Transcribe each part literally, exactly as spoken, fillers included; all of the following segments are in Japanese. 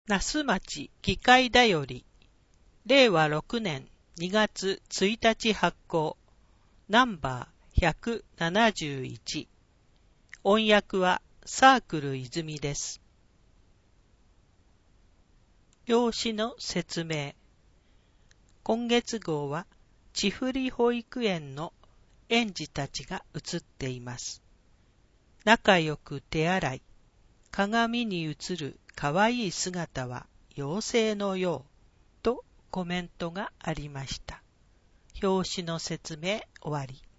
那須町議会だより、れいわろくねんにがつついたち発行、ナンバーひゃくななじゅういち。音訳はサークル泉です。表紙の説明。今月号は、千振保育園の園児たちが写っています。仲良く手洗い、鏡に映るかわいい姿は妖精のようとコメントがありました。表紙の説明終わり。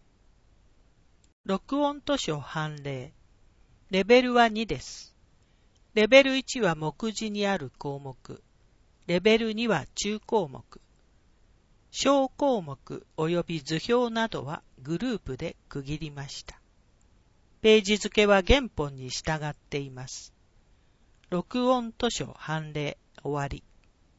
録音図書判例。レベルはにです。レベルいちは目次にある項目。レベルには中項目。小項目及び図表などはグループで区切りました。ページ付けは原本に従っています。録音図書判例終わり。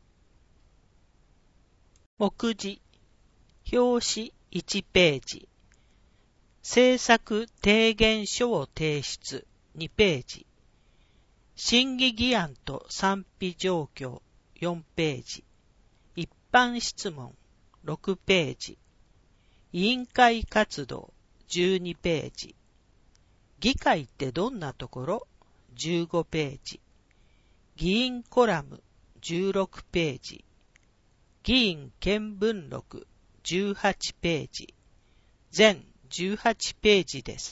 目次。表紙いちページ。制作提言書を提出にページ。審議議案と賛否状況よんページ。一般質問ろくページ。委員会活動じゅうにページ。議会ってどんなところじゅうごページ。議員コラムじゅうろくページ。議員見聞録じゅうはちページ。全じゅうはちページです。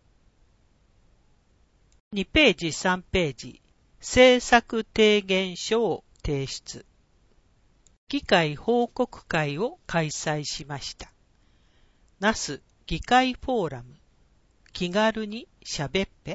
にページさんページ。制作提言書を提出。議会報告会を開催しました。那須議会フォーラム。気軽にしゃべっぺ。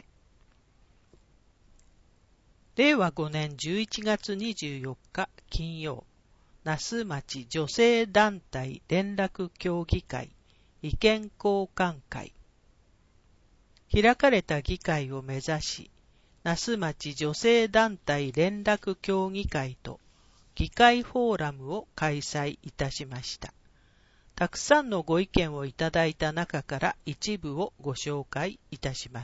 れいわごねんじゅういちがつにじゅうよっか金曜。那須町女性団体連絡協議会意見交換会。開かれた議会を目指し、那須町女性団体連絡協議会と議会フォーラムを開催いたしました。たくさんのご意見をいただいた中から一部をご紹介いたします。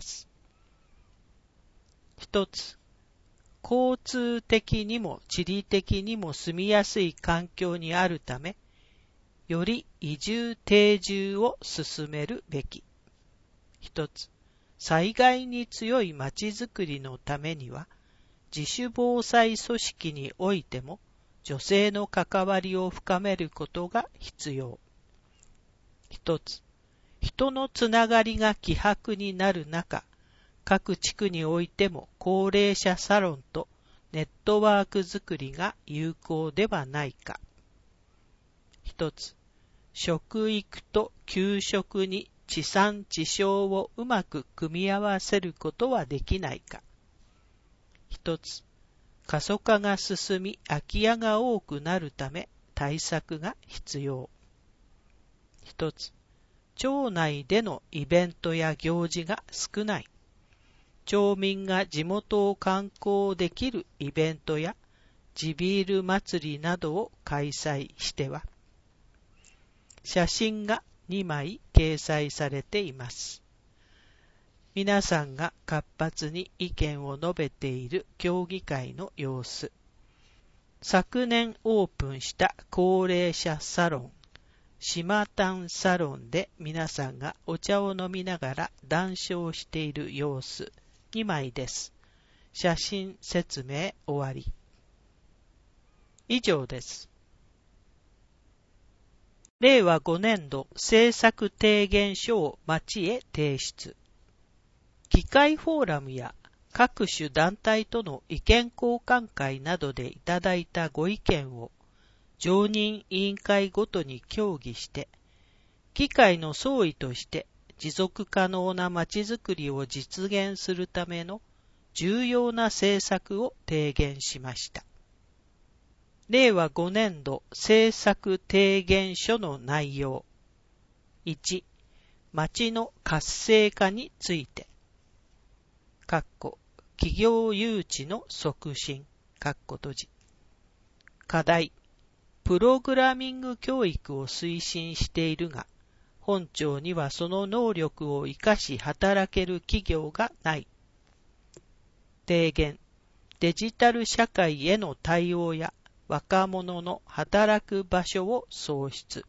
一つ、交通的にも地理的にも住みやすい環境にあるため、より移住定住を進めるべき。一つ、災害に強いまちづくりのためには、自主防災組織においても女性の関わりを深めることが必要。一つ、人のつながりが希薄になる中、各地区においても高齢者サロンとネットワークづくりが有効ではないか。一つ、食育と給食に地産地消をうまく組み合わせることはできないか。一つ、過疎化が進み空き家が多くなるため対策が必要。一つ、町内でのイベントや行事が少ない。町民が地元を観光できるイベントや地ビール祭りなどを開催しては、写真がにまい掲載されています。皆さんが活発に意見を述べている協議会の様子。昨年オープンした高齢者サロン、島丹サロンで皆さんがお茶を飲みながら談笑している様子。にまいです。写真説明終わり。以上です。れいわごねんど制作提言書を町へ提出。議会フォーラムや各種団体との意見交換会などでいただいたご意見を常任委員会ごとに協議して、議会の総意として持続可能なまちづくりを実現するための重要な政策を提言しました。れいわごねんど政策提言書の内容。いち、町の活性化について。企業誘致の促進。閉じ。課題。プログラミング教育を推進しているが、本庁にはその能力を生かし働ける企業がない。提言。 デジタル社会への対応や若者の働く場所を創出。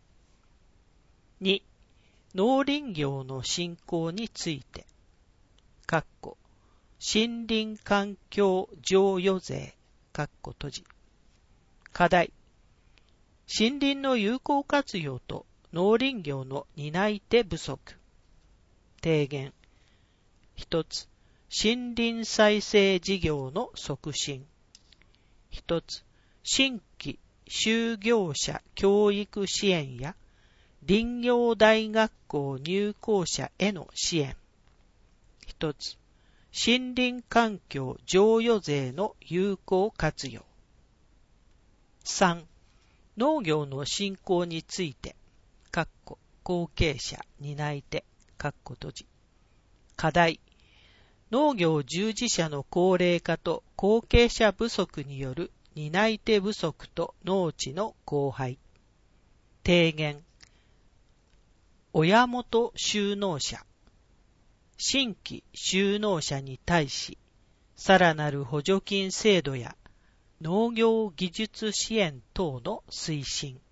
に、農林業の振興について、かっこ森林環境譲与税、かっこ閉じ。課題、森林の有効活用と農林業の担い手不足。提言、一つ、森林再生事業の促進。一つ、新規就業者教育支援や林業大学校入校者への支援。一つ、森林環境譲与税の有効活用。三、農業の振興について、かっこ後継者担い手、かっこ閉じ。課題、農業従事者の高齢化と後継者不足による担い手不足と農地の荒廃。提言、親元就農者、新規就農者に対し、さらなる補助金制度や農業技術支援等の推進。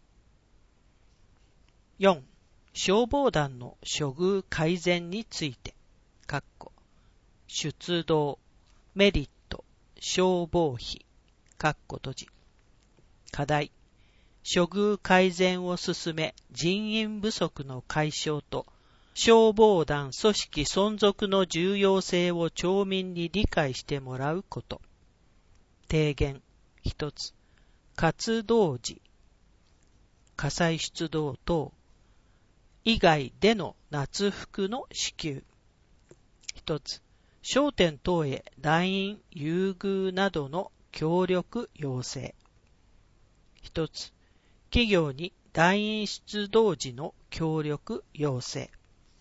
よん、消防団の処遇改善について、かっこ出動、メリット、消防費、かっこ閉じ。課題、処遇改善を進め人員不足の解消と消防団組織存続の重要性を町民に理解してもらうこと。提言、一つ、活動時、火災出動等以外での夏服の支給。一つ、商店等へ団員優遇などの協力要請。一つ、企業に団員出動時の協力要請。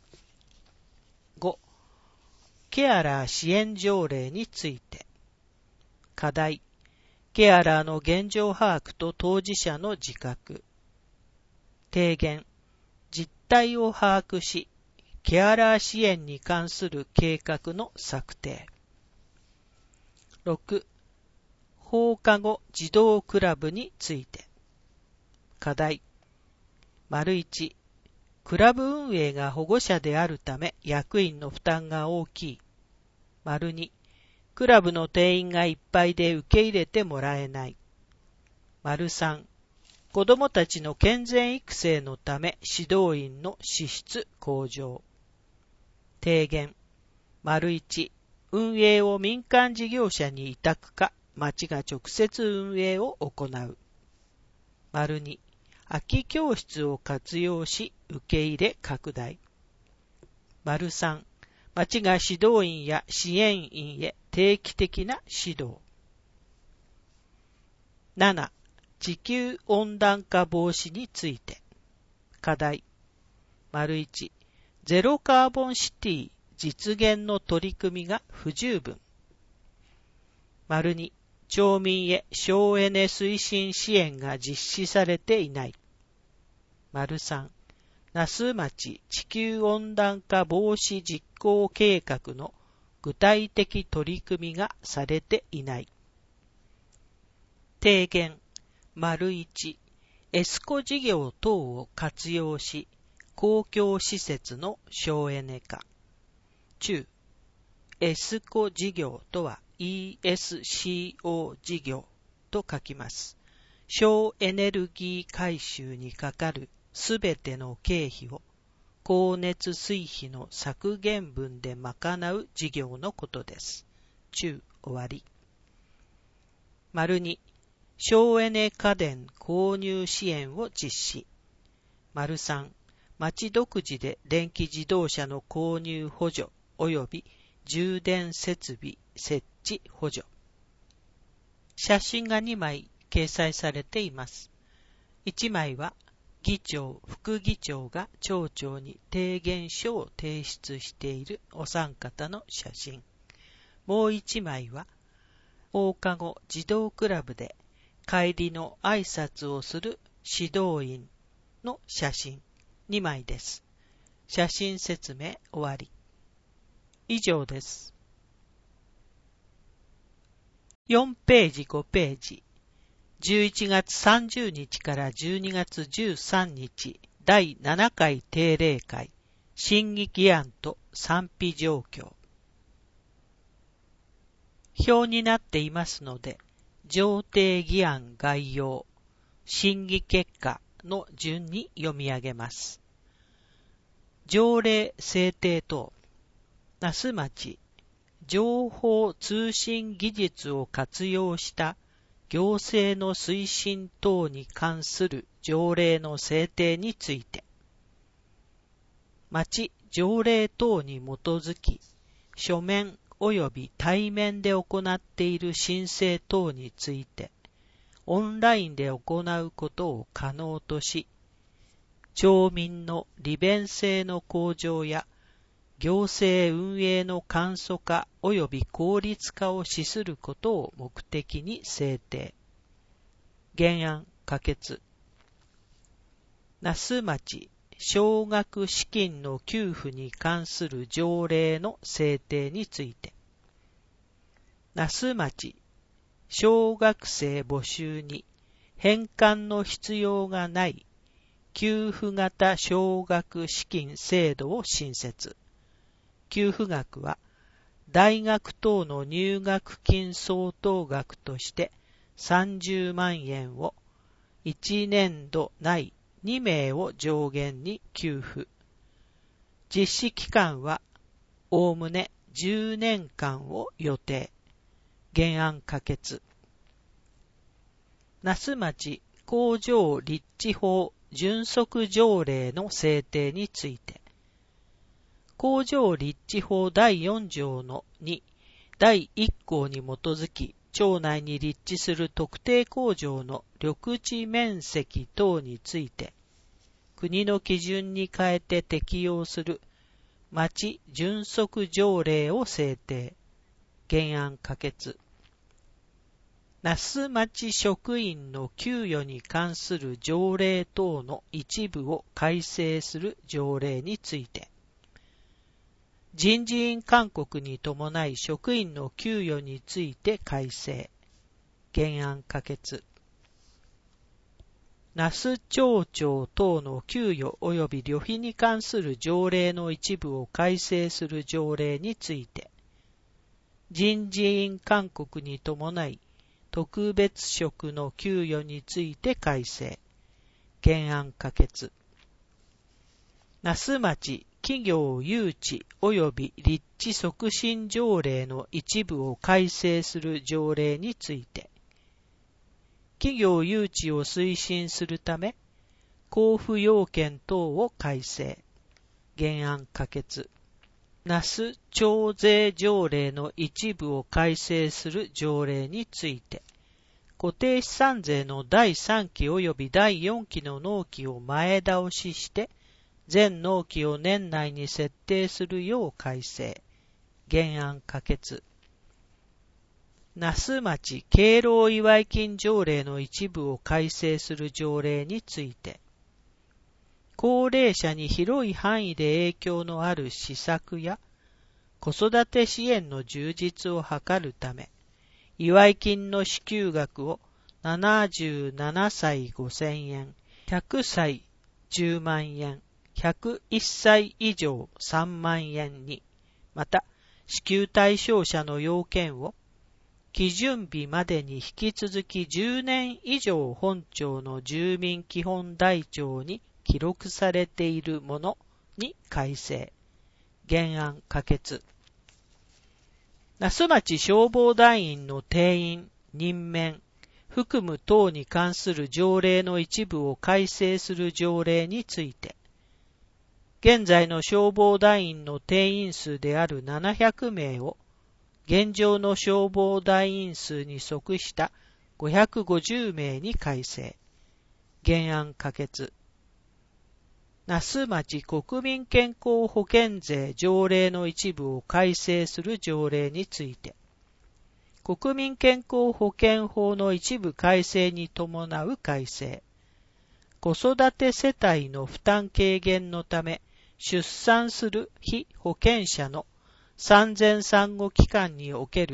ご、ケアラー支援条例について。課題、ケアラーの現状把握と当事者の自覚。提言、実態を把握し、ケアラー支援に関する計画の策定。ろく、放課後児童クラブについて。課題、丸いち、クラブ運営が保護者であるため役員の負担が大きい。丸に、クラブの定員がいっぱいで受け入れてもらえない。丸さん、子どもたちの健全育成のため指導員の資質向上。提言、丸いち、運営を民間事業者に委託か町が直接運営を行う。丸に、空き教室を活用し受け入れ拡大。丸さん、町が指導員や支援員へ定期的な指導。なな、地球温暖化防止について。課題、丸いち、ゼロカーボンシティ実現の取り組みが不十分。丸に、町民へ省エネ推進支援が実施されていない。丸さん、那須町地球温暖化防止実行計画の具体的取り組みがされていない。提言、丸いち、エスコ事業等を活用し、公共施設の省エネ化。中、エスコ事業とは イーエスシーオー 事業と書きます。省エネルギー回収にかかるすべての経費を光熱水費の削減分で賄う事業のことです。中、終わり。丸に、省エネ家電購入支援を実施。丸さん、町独自で電気自動車の購入補助及び充電設備設置補助。写真がにまい掲載されています。いちまいは議長、副議長が町長に提言書を提出しているお三方の写真。もういちまいは放課後児童クラブで帰りの挨拶をする指導員の写真にまいです。写真説明終わり。以上です。 よんページごページ、じゅういちがつさんじゅうにちからじゅうにがつじゅうさんにち、だいななかい定例会、審議議案と賛否状況。表になっていますので、上定議案概要、審議結果の順に読み上げます。条例制定等、那須町、情報通信技術を活用した行政の推進等に関する条例の制定について、町条例等に基づき、書面及び対面で行っている申請等について、オンラインで行うことを可能とし、町民の利便性の向上や行政運営の簡素化及び効率化を資することを目的に制定。原案可決。那須町奨学資金の給付に関する条例の制定について、那須町小学生募集に返還の必要がない給付型奨学資金制度を新設。給付額は大学等の入学金相当額としてさんじゅうまんえんをいちねんど内にめいを上限に給付。実施期間はおおむねじゅうねんかんを予定。原案可決。那須町工場立地法準則条例の制定について、工場立地法だいよんじょうのにだいいっこうに基づき、町内に立地する特定工場の緑地面積等について、国の基準に変えて適用する町準則条例を制定。原案可決。那須町職員の給与に関する条例等の一部を改正する条例について、人事院勧告に伴い職員の給与について改正。原案可決。那須町長等の給与及び旅費に関する条例の一部を改正する条例について、人事院勧告に伴い特別職の給与について改正。原案可決。那須町企業誘致及び立地促進条例の一部を改正する条例について、企業誘致を推進するため、交付要件等を改正。原案可決。那須町税条例の一部を改正する条例について、固定資産税のだいさんき及びだいよんきの納期を前倒しして、全納期を年内に設定するよう改正。原案可決。那須町敬老祝い金条例の一部を改正する条例について、高齢者に広い範囲で影響のある施策や子育て支援の充実を図るため、祝い金の支給額をななじゅうななさいごせんえん、ひゃくさいじゅうまんえん、ひゃくいっさい以上さんまんえんに、また支給対象者の要件を基準日までに引き続きじゅうねん以上本町の住民基本台帳に記録されているものに改正。原案可決。那須町消防団員の定員、任免、含む等に関する条例の一部を改正する条例について、現在の消防団員の定員数であるななひゃくめいを、現状の消防団員数に即したごひゃくごじゅうめいに改正。原案可決。那須町国民健康保険税条例の一部を改正する条例について、国民健康保険法の一部改正に伴う改正、子育て世帯の負担軽減のため出産する被保険者の産前産後期間における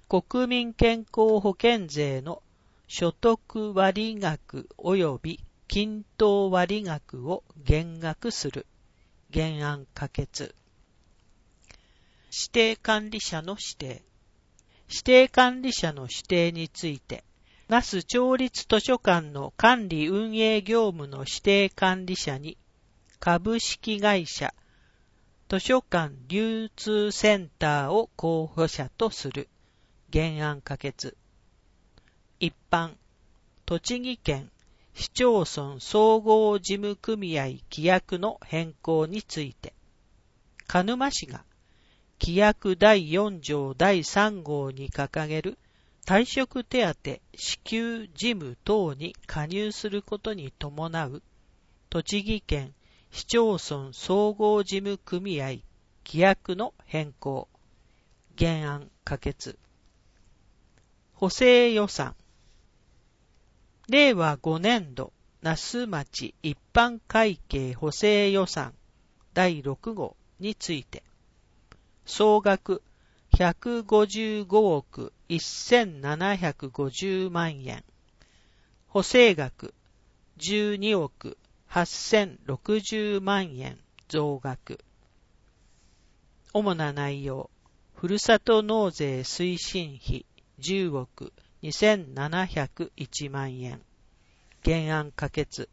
国民健康保険税の所得割額及び均等割額を減額する。原案可決。指定管理者の指定。指定管理者の指定について、那須町立図書館の管理運営業務の指定管理者に、株式会社、図書館流通センターを候補者とする。原案可決。一般、栃木県市町村総合事務組合規約の変更について、鹿沼市が規約だいよん条だいさん号に掲げる退職手当支給事務等に加入することに伴う栃木県市町村総合事務組合規約の変更。原案可決。補正予算。れいわごねん度那須町一般会計補正予算だいろく号について、総額ひゃくごじゅうごおくせんななひゃくごじゅう万円、補正額じゅうにおくはっせんろくじゅう万円増額。主な内容、ふるさと納税推進費じゅうおくにせんななひゃくいち万円。原案可決。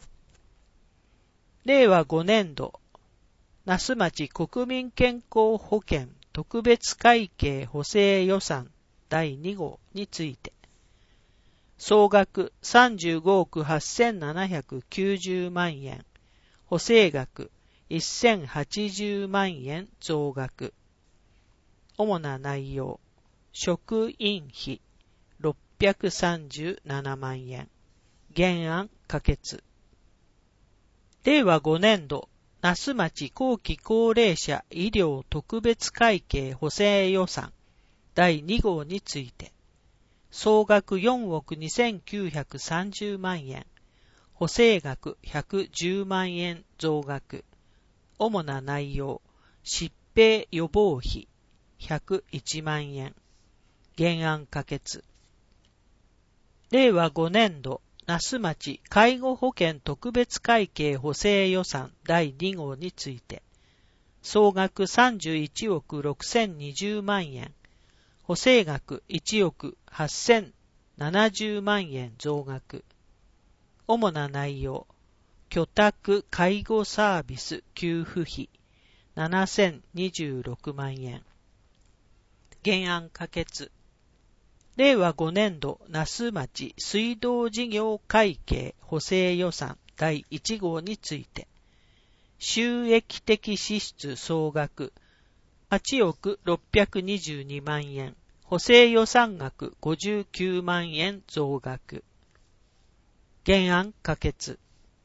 れいわごねん度那須町国民健康保険特別会計補正予算だいに号について、総額さんじゅうごおくはっせんななひゃくきゅうじゅう万円、補正額せんはちじゅう万円増額。主な内容、職員費ろっぴゃくさんじゅうなな万円。原案可決。れいわごねん度那須町後期高齢者医療特別会計補正予算だいに号について、総額よんおくにせんきゅうひゃくさんじゅう万円、補正額ひゃくじゅう万円増額。主な内容、疾病予防費ひゃくいち万円。原案可決。れいわごねん度那須町介護保険特別会計補正予算だいに号について、総額さんじゅういちおくろくせんにじゅう万円、補正額いちおくはっせんななじゅう万円増額。主な内容、居宅介護サービス給付費ななせんにじゅうろく万円。原案可決。れいわごねん度那須町水道事業会計補正予算だいいち号について、収益的支出総額はちおくろっぴゃくにじゅうに万円、補正予算額ごじゅうきゅう万円増額。原案可決。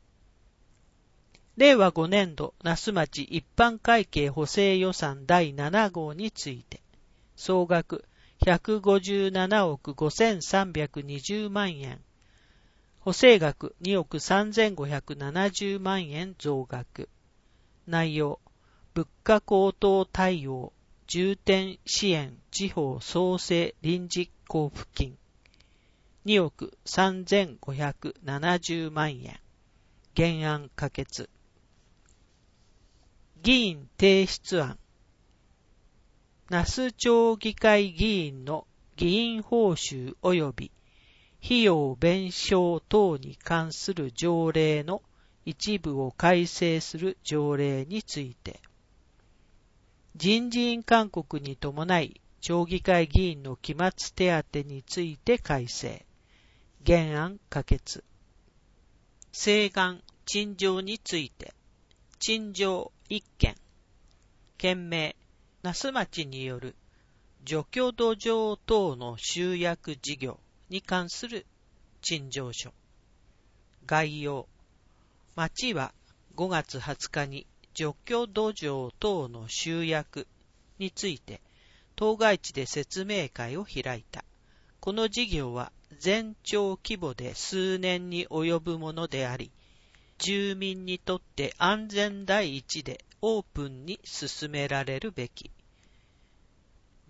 れいわごねん度那須町一般会計補正予算だいなな号について、総額ひゃくごじゅうななおくごせんさんびゃくにじゅう万円、補正額におくさんぜんごひゃくななじゅう万円増額。内容、物価高騰対応、重点支援地方創生臨時交付金におくさんぜんごひゃくななじゅう万円。原案可決。議員提出案。那須町議会議員の議員報酬及び費用弁償等に関する条例の一部を改正する条例について、人事院勧告に伴い町議会議員の期末手当について改正。原案可決。請願陳情について、陳情いっ件、件名那須町による除去土壌等の集約事業に関する陳情書。概要。町はごがつはつかに除去土壌等の集約について当該地で説明会を開いた。この事業は全町規模で数年に及ぶものであり、住民にとって安全第一でオープンに進められるべき。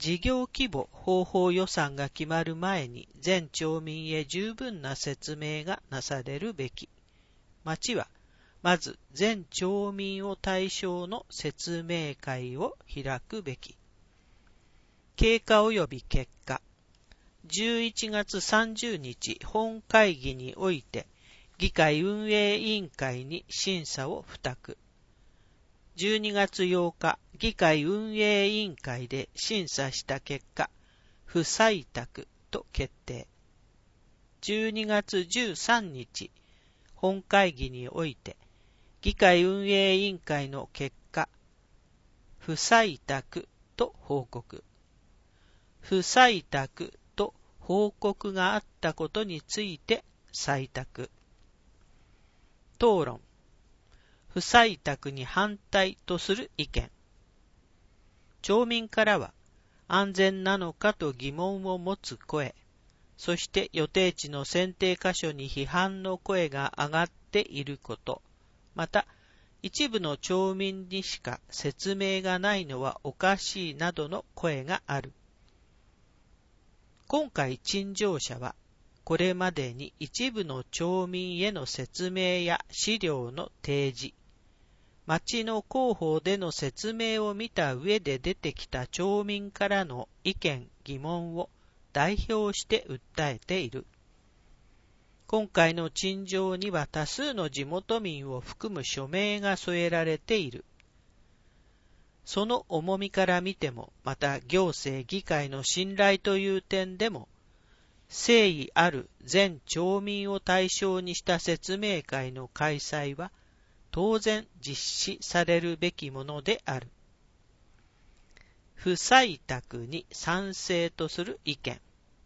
事業規模方法予算が決まる前に全町民へ十分な説明がなされるべき。町はまず全町民を対象の説明会を開くべき。経過及び結果。じゅういちがつさんじゅうにち本会議において議会運営委員会に審査を付託。じゅうにがつようか議会運営委員会で審査した結果、不採択と決定。じゅうにがつじゅうさんにち本会議において議会運営委員会の結果、不採択と報告。不採択と報告があったことについて採択。討論。不採択に反対とする意見。町民からは安全なのかと疑問を持つ声、そして予定地の選定箇所に批判の声が上がっていること、また一部の町民にしか説明がないのはおかしいなどの声がある。今回陳情者はこれまでに一部の町民への説明や資料の提示、町の広報での説明を見た上で出てきた町民からの意見・疑問を代表して訴えている。今回の陳情には多数の地元民を含む署名が添えられている。その重みから見ても、また行政議会の信頼という点でも、誠意ある全町民を対象にした説明会の開催は、当然実施されるべきものである。不採択に賛成とする意見。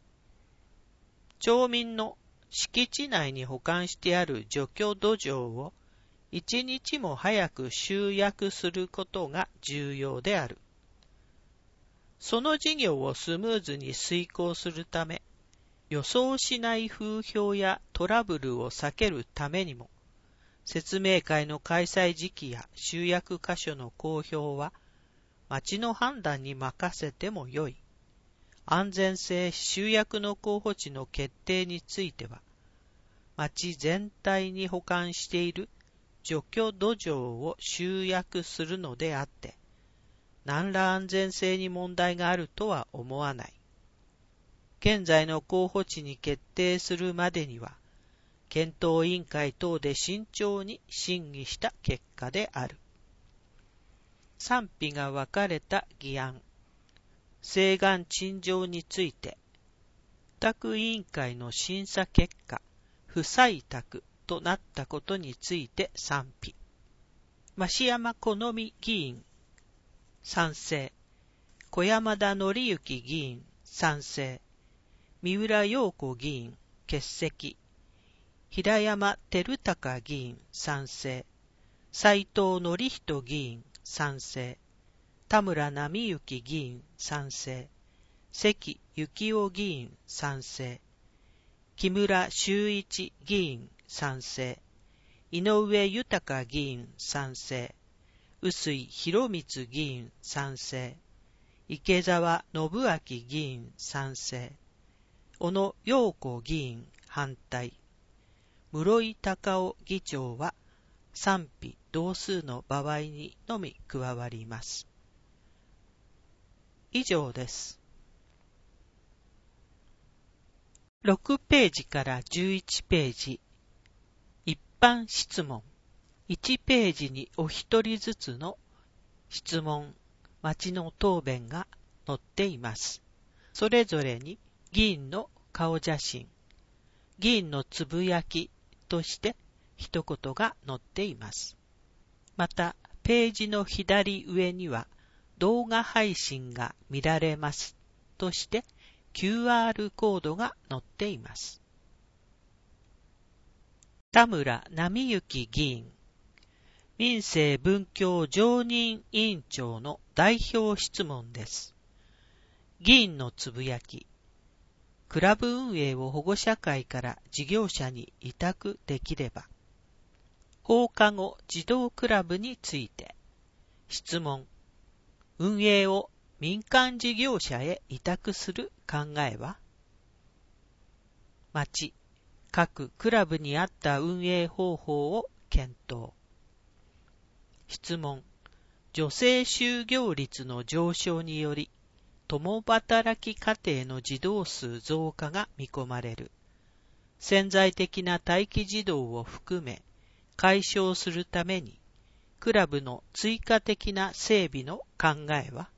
町民の敷地内に保管してある除去土壌を一日も早く集約することが重要である。その事業をスムーズに遂行するため、予想しない風評やトラブルを避けるためにも、説明会の開催時期や集約箇所の公表は、町の判断に任せてもよい。安全性集約の候補地の決定については、町全体に保管している除去土壌を集約するのであって、何ら安全性に問題があるとは思わない。現在の候補地に決定するまでには、検討委員会等で慎重に審議した結果である。賛否が分かれた議案。請願陳情について、付託委員会の審査結果、不採択となったことについて賛否。増山好美議員、賛成。小山田則之議員、賛成。三浦陽子議員、欠席。平山照孝議員、賛成。斉藤典人議員、賛成。田村波幸議員、賛成。関幸夫議員、賛成。木村修一議員、賛成。井上豊議員、賛成。臼井博光議員、賛成。池澤信明議員、賛成。小野陽子議員、反対。室井隆夫議長は賛否同数の場合にのみ加わります。以上です。ろくページからじゅういちページ。一般質問。いちページにお一人ずつの質問、町の答弁が載っています。それぞれに議員の顔写真、議員のつぶやきとして一言が載っています。また、ページの左上には動画配信が見られますとして キューアール コードが載っています。田村波幸議員、民政文教常任委員長の代表質問です。議員のつぶやき、クラブ運営を保護者会から事業者に委託できれば、放課後児童クラブについて、質問、運営を民間事業者へ委託する考えは？町、各クラブに合った運営方法を検討。質問。女性就業率の上昇により、共働き家庭の児童数増加が見込まれる。潜在的な待機児童を含め、解消するために、クラブの追加的な整備の考えは？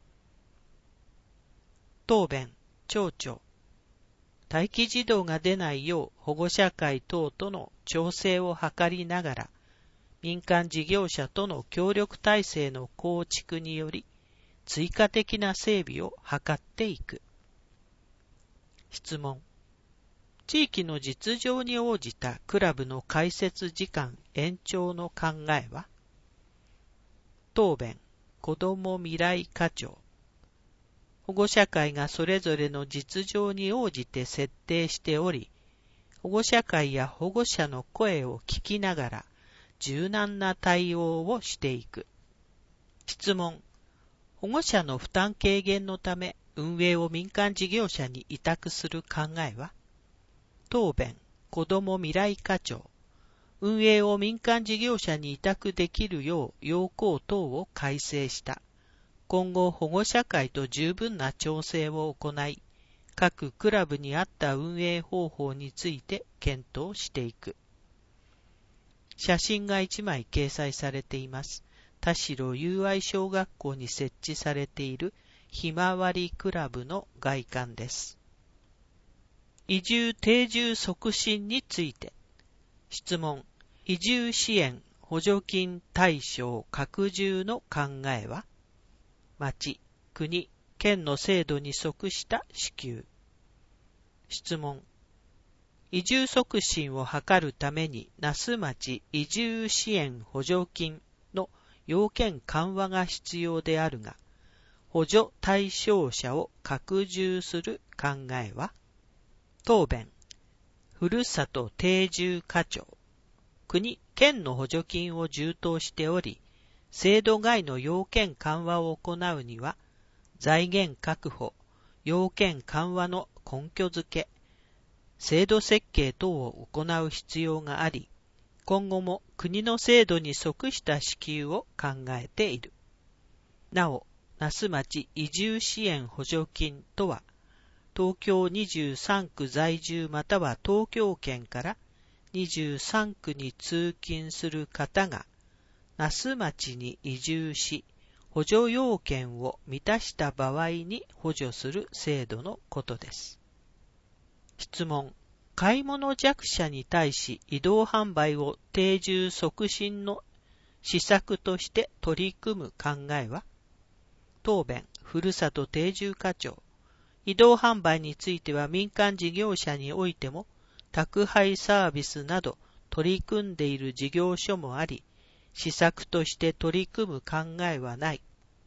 答弁、町長。待機児童が出ないよう保護者会等との調整を図りながら、民間事業者との協力体制の構築により、追加的な整備を図っていく。質問。地域の実情に応じたクラブの開設時間延長の考えは？答弁、子ども未来課長。保護者会がそれぞれの実情に応じて設定しており、保護者会や保護者の声を聞きながら柔軟な対応をしていく。質問。保護者の負担軽減のため運営を民間事業者に委託する考えは？答弁、子ども未来課長。運営を民間事業者に委託できるよう要項等を改正した。今後保護者会と十分な調整を行い、各クラブに合った運営方法について検討していく。写真がいちまい掲載されています。田代友愛小学校に設置されているひまわりクラブの外観です。移住定住促進について。質問。移住支援補助金対象拡充の考えは？町、国、県の制度に即した支給。質問。移住促進を図るために那須町移住支援補助金の要件緩和が必要であるが、補助対象者を拡充する考えは？答弁。ふるさと定住課長。国、県の補助金を充当しており、制度外の要件緩和を行うには、財源確保、要件緩和の根拠づけ、制度設計等を行う必要があり、今後も国の制度に即した支給を考えている。なお、那須町移住支援補助金とは、東京にじゅうさんく在住または東京圏からにじゅうさんくに通勤する方が、那須町に移住し、補助要件を満たした場合に補助する制度のことです。質問。買い物弱者に対し移動販売を定住促進の施策として取り組む考えは？答弁。ふるさと定住課長。移動販売については民間事業者においても宅配サービスなど取り組んでいる事業所もあり、施策として取り組む考えはない。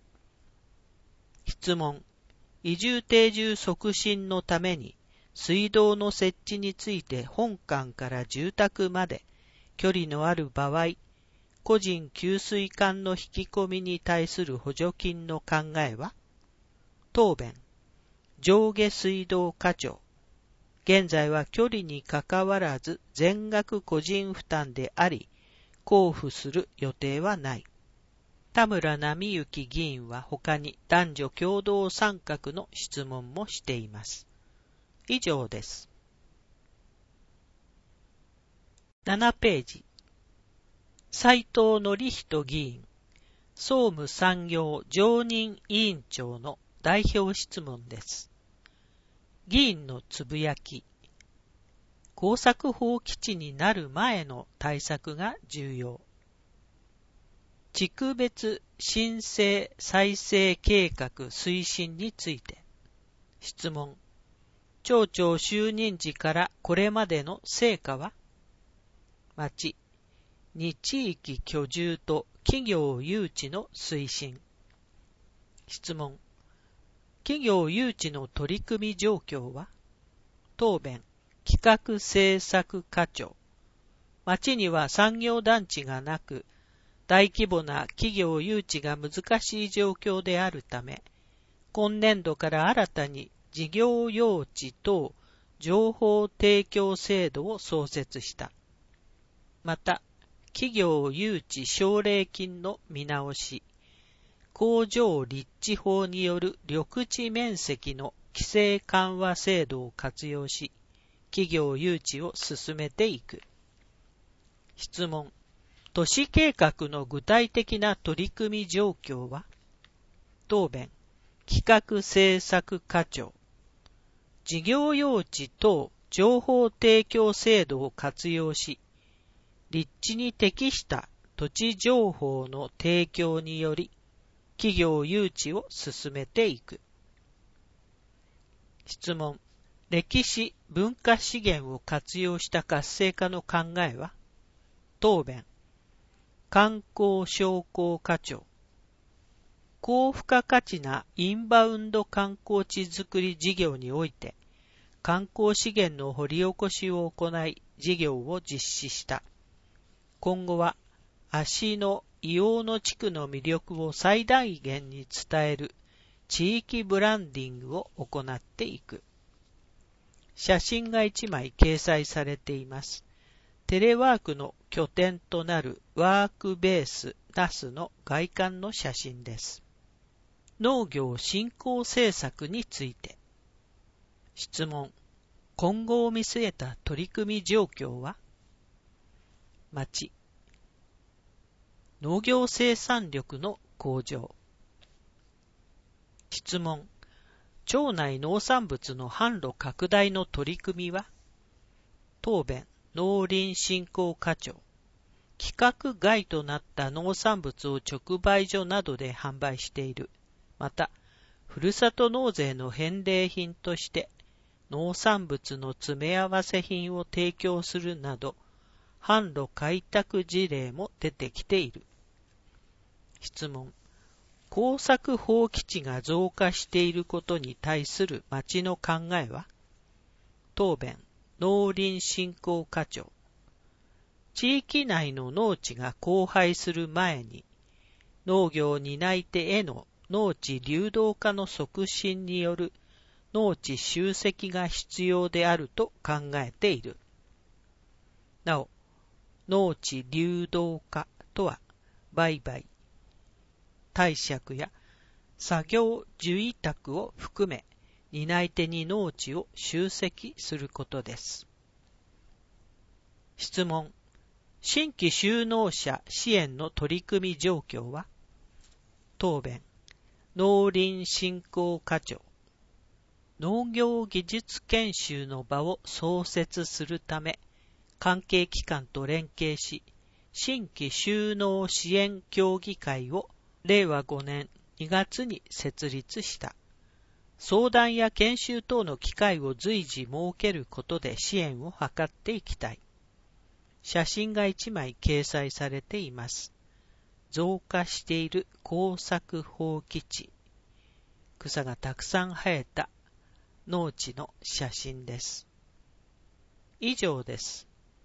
質問。移住定住促進のために水道の設置について本館から住宅まで距離のある場合、個人給水管の引き込みに対する補助金の考えは？答弁。上下水道課長。現在は距離にかかわらず全額個人負担であり、交付する予定はない。田村波幸議員は他に男女共同参画の質問もしています。以上です。ななページ。斉藤典人議員、総務産業常任委員長の代表質問です。議員のつぶやき。耕作放棄地になる前の対策が重要。地区別申請再生計画推進について。質問。町長就任時からこれまでの成果は？町、に地域居住と企業誘致の推進。質問。企業誘致の取り組み状況は？答弁。企画政策課長。町には産業団地がなく、大規模な企業誘致が難しい状況であるため、 今年度から新たに事業用地等情報提供制度を創設した。また、企業誘致奨励金の見直し、工場立地法による緑地面積の規制緩和制度を活用し、企業誘致を進めていく。質問。都市計画の具体的な取り組み状況は？答弁。企画政策課長。事業用地等情報提供制度を活用し、立地に適した土地情報の提供により、企業誘致を進めていく。質問。歴史・文化資源を活用した活性化の考えは？答弁。観光商工課長。高付加価値なインバウンド観光地づくり事業において、観光資源の掘り起こしを行い、事業を実施した。今後は、芦野・硫黄野地区の魅力を最大限に伝える地域ブランディングを行っていく。写真がいちまい掲載されています。テレワークの拠点となるワークベース那須の外観の写真です。農業振興政策について。質問。今後を見据えた取り組み状況は？町。農業生産力の向上。質問。町内農産物の販路拡大の取り組みは？答弁。農林振興課長。規格外となった農産物を直売所などで販売している。また、ふるさと納税の返礼品として、農産物の詰め合わせ品を提供するなど、販路開拓事例も出てきている。質問。耕作放棄地が増加していることに対する町の考えは？答弁。農林振興課長。地域内の農地が荒廃する前に、農業担い手への農地流動化の促進による農地集積が必要であると考えている。なお、農地流動化とは、売買、貸借や作業受委託を含め、担い手に農地を集積することです。質問。新規就農者支援の取り組み状況は？答弁。農林振興課長。農業技術研修の場を創設するため、関係機関と連携し、新規就農支援協議会をれいわごねんにがつに設立した。相談や研修等の機会を随時設けることで支援を図っていきたい。写真がいちまい掲載されています。増加している耕作放棄地。草がたくさん生えた農地の写真です。以上です。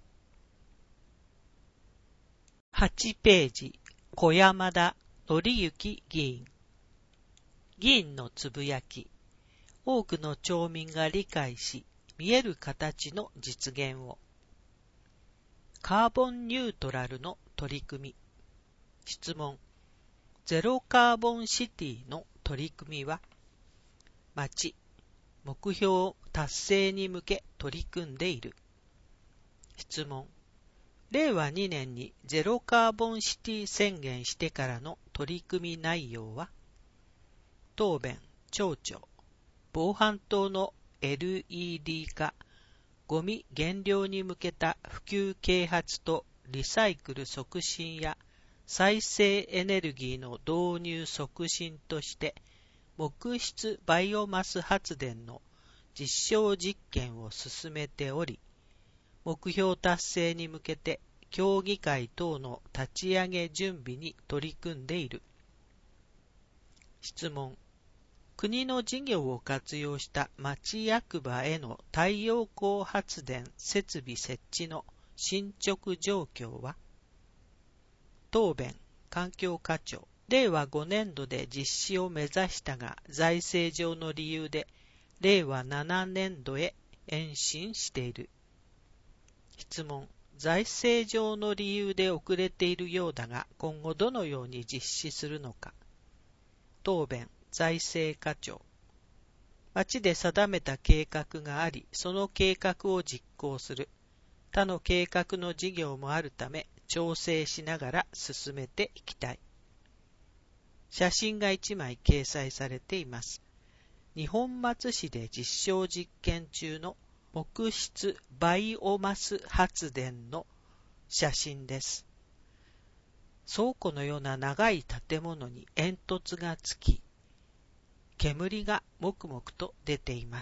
はちページ、小山田紀之議員。議員のつぶやき。多くの町民が理解し、見える形の実現を。カーボンニュートラルの取り組み。質問。ゼロカーボンシティの取り組みは、町、目標達成に向け取り組んでいる。質問。れいわにねんにゼロカーボンシティ宣言してからの取り組み内容は？答弁。町長。防犯灯の エルイーディー 化、ゴミ減量に向けた普及啓発とリサイクル促進や再生エネルギーの導入促進として、木質バイオマス発電の実証実験を進めており、目標達成に向けて協議会等の立ち上げ準備に取り組んでいる。質問。国の事業を活用した町役場への太陽光発電設備設置の進捗状況は？答弁。環境課長。 れいわごねんどで実施を目指したが、財政上の理由でれいわななねんどへ延伸している。質問。財政上の理由で遅れているようだが、今後どのように実施するのか。答弁。財政課長。町で定めた計画があり、その計画を実行する。他の計画の事業もあるため、調整しながら進めていきたい。写真がいちまい掲載されています。二本松市で実証実験中の木質バイオマス発電の写真です。倉庫のような長い建物に煙突がつき、煙がもくもくと出ています。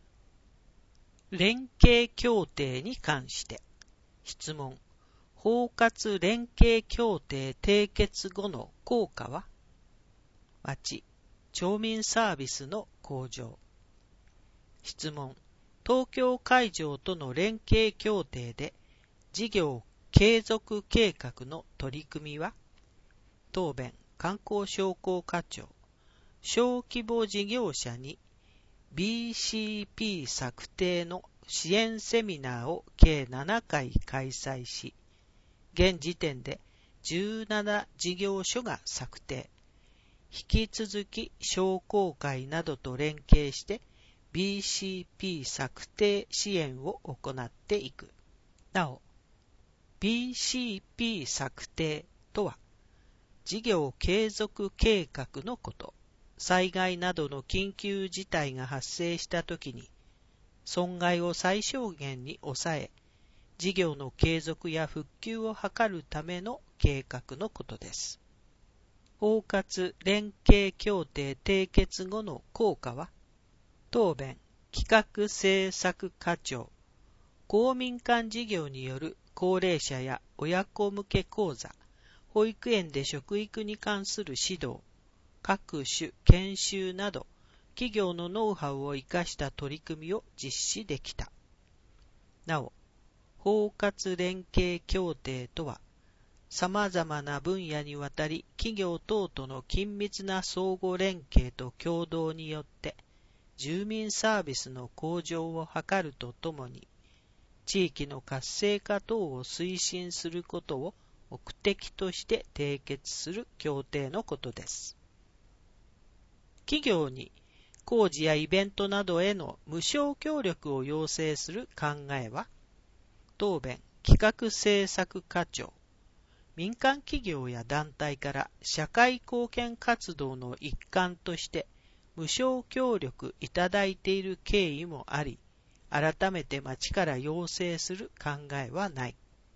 連携協定に関して質問。包括連携協定締結後の効果は？町、町民サービスの向上。質問。東京海上との連携協定で事業継続計画の取り組みは？答弁。観光商工課長。小規模事業者に ビーシーピー 策定の支援セミナーを計ななかい開催し、現時点でじゅうなな事業所が策定。引き続き商工会などと連携して ビーシーピー 策定支援を行っていく。なお、ビーシーピー 策定とは、事業継続計画のこと。災害などの緊急事態が発生したときに、損害を最小限に抑え、事業の継続や復旧を図るための計画のことです。包括連携協定締結後の効果は？答弁。企画政策課長。公民館事業による高齢者や親子向け講座、保育園で食育に関する指導、各種研修など、企業のノウハウを生かした取り組みを実施できた。なお、包括連携協定とは、様々な分野にわたり企業等との緊密な相互連携と協働によって住民サービスの向上を図るとともに地域の活性化等を推進することを目的として締結する協定のことです。企業に工事やイベントなどへの無償協力を要請する考えは？答弁。企画政策課長。民間企業や団体から社会貢献活動の一環として無償協力いただいている経緯もあり、改めて町から要請する考えはない。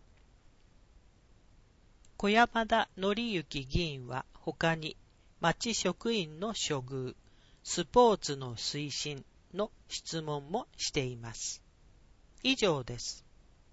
小山田紀之議員は他に町職員の処遇、スポーツの推進の質問もしています。以上です。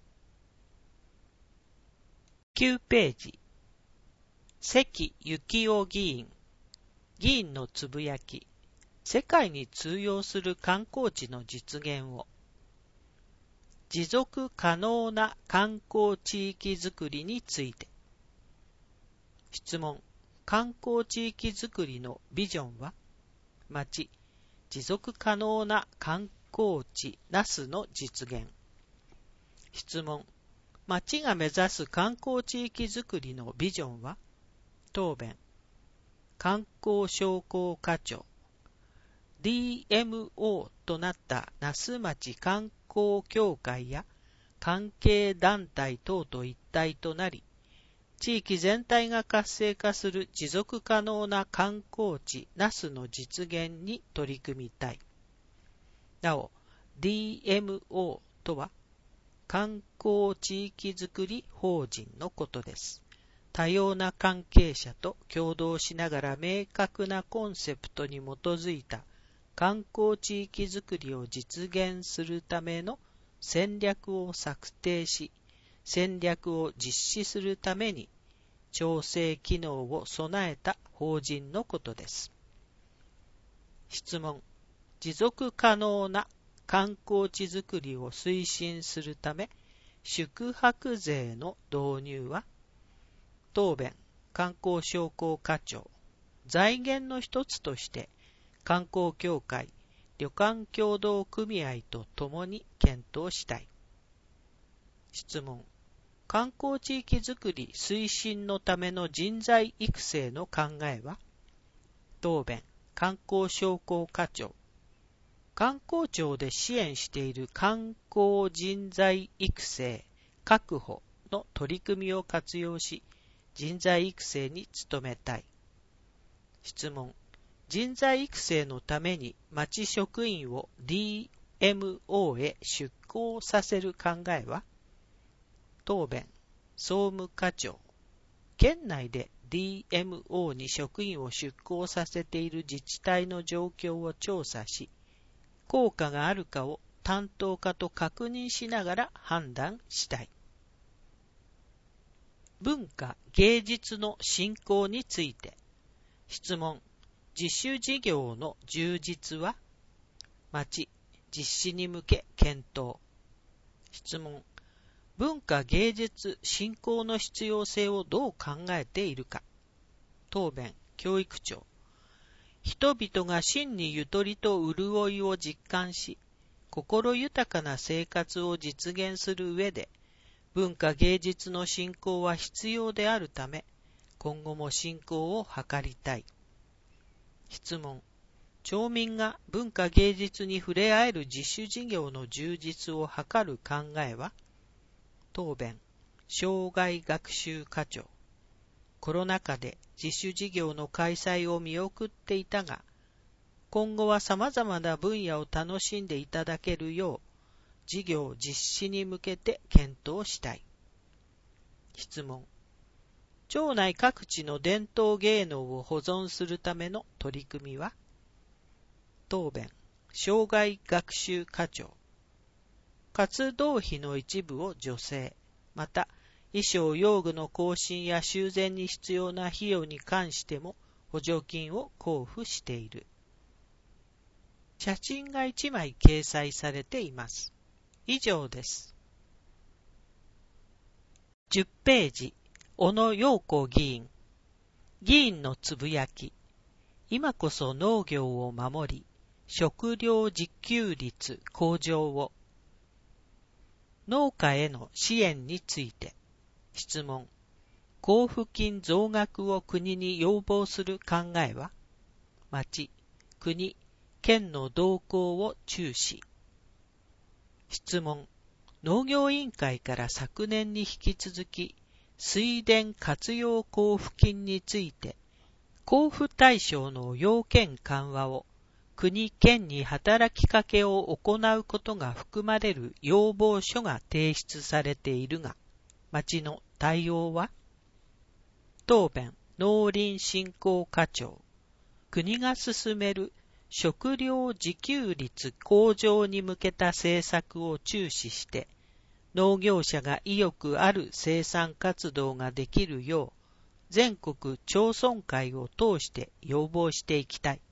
きゅうページ。関幸夫議員。議員のつぶやき。世界に通用する観光地の実現を。持続可能な観光地域づくりについて。質問。観光地域づくりのビジョンは？町、持続可能な観光地那須の実現。質問。町が目指す観光地域づくりのビジョンは？答弁。観光商工課長。ディーエムオー となった那須町観光協会や関係団体等と一体となり、地域全体が活性化する持続可能な観光地那須の実現に取り組みたい。なお、ディーエムオー とは観光地域づくり法人のことです。多様な関係者と協働しながら明確なコンセプトに基づいた観光地域づくりを実現するための戦略を策定し、戦略を実施するために調整機能を備えた法人のことです。質問。持続可能な観光地づくりを推進するため、宿泊税の導入は？答弁。 観光商工課長、財源の一つとして、観光協会、旅館協同組合とともに検討したい。質問。観光地域づくり推進のための人材育成の考えは？答弁。観光商工課長。観光庁で支援している観光人材育成確保の取り組みを活用し、人材育成に努めたい。質問。人材育成のために町職員を ディーエムオー へ出向させる考えは？答弁。総務課長。県内で ディーエムオー に職員を出向させている自治体の状況を調査し、効果があるかを担当課と確認しながら判断したい。文化・芸術の振興について。質問。自主事業の充実は？町、実施に向け検討。質問。文化芸術振興の必要性をどう考えているか。答弁。教育庁。人々が真にゆとりと潤いを実感し、心豊かな生活を実現する上で、文化芸術の振興は必要であるため、今後も振興を図りたい。質問。町民が文化芸術に触れ合える自主事業の充実を図る考えは？答弁。生涯学習課長。コロナ禍で自主事業の開催を見送っていたが、今後は様々な分野を楽しんでいただけるよう、事業実施に向けて検討したい。質問。町内各地の伝統芸能を保存するための取り組みは？答弁。生涯学習課長。活動費の一部を助成、また衣装用具の更新や修繕に必要な費用に関しても補助金を交付している。写真がいちまい掲載されています。以上です。じゅっページ、小野陽子議員。議員のつぶやき。今こそ農業を守り、食料自給率向上を。農家への支援について。質問。交付金増額を国に要望する考えは？町、国、県の動向を注視。質問。農業委員会から昨年に引き続き、水田活用交付金について、交付対象の要件緩和を国・県に働きかけを行うことが含まれる要望書が提出されているが、町の対応は？答弁。農林振興課長。国が進める食料自給率向上に向けた政策を注視して、農業者が意欲ある生産活動ができるよう、全国町村会を通して要望していきたい。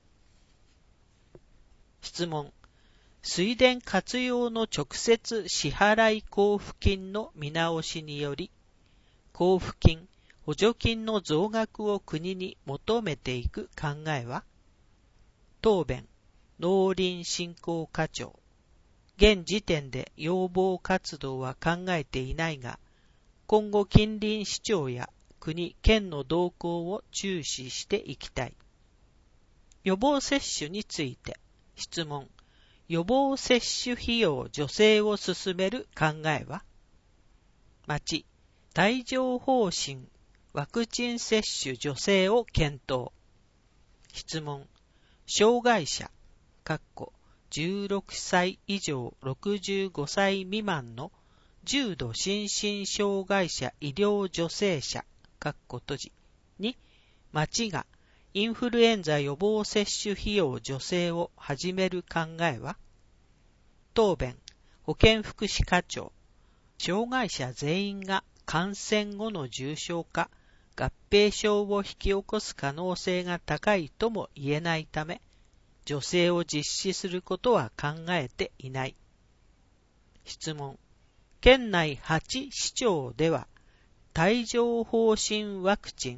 質問。水田活用の直接支払い交付金の見直しにより、交付金、補助金の増額を国に求めていく考えは？答弁。農林振興課長。現時点で要望活動は考えていないが、今後近隣市長や国・県の動向を注視していきたい。予防接種について。質問。予防接種費用助成を進める考えは？町、帯状疱疹ワクチン接種助成を検討。質問。障害者、じゅうろくさい以上ろくじゅうごさい未満の重度心身障害者医療助成者、閉じに、町がインフルエンザ予防接種費用助成を始める考えは？答弁。保健福祉課長。障害者全員が感染後の重症化、合併症を引き起こす可能性が高いとも言えないため、助成を実施することは考えていない。質問。県内はち市町では、帯状疱疹ワクチン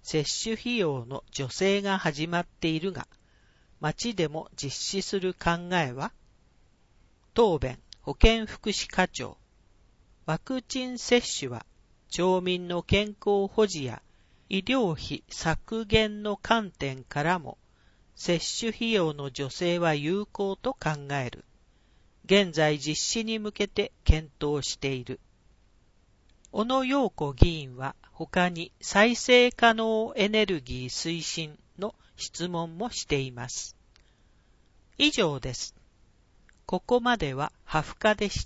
接種費用の助成が始まっているが、町でも実施する考えは？答弁、保健福祉課長。ワクチン接種は、町民の健康保持や医療費削減の観点からも、接種費用の助成は有効と考える。現在実施に向けて検討している。小野陽子議員は他に再生可能エネルギー推進の質問もしています。以上です。ここまではハフカでした。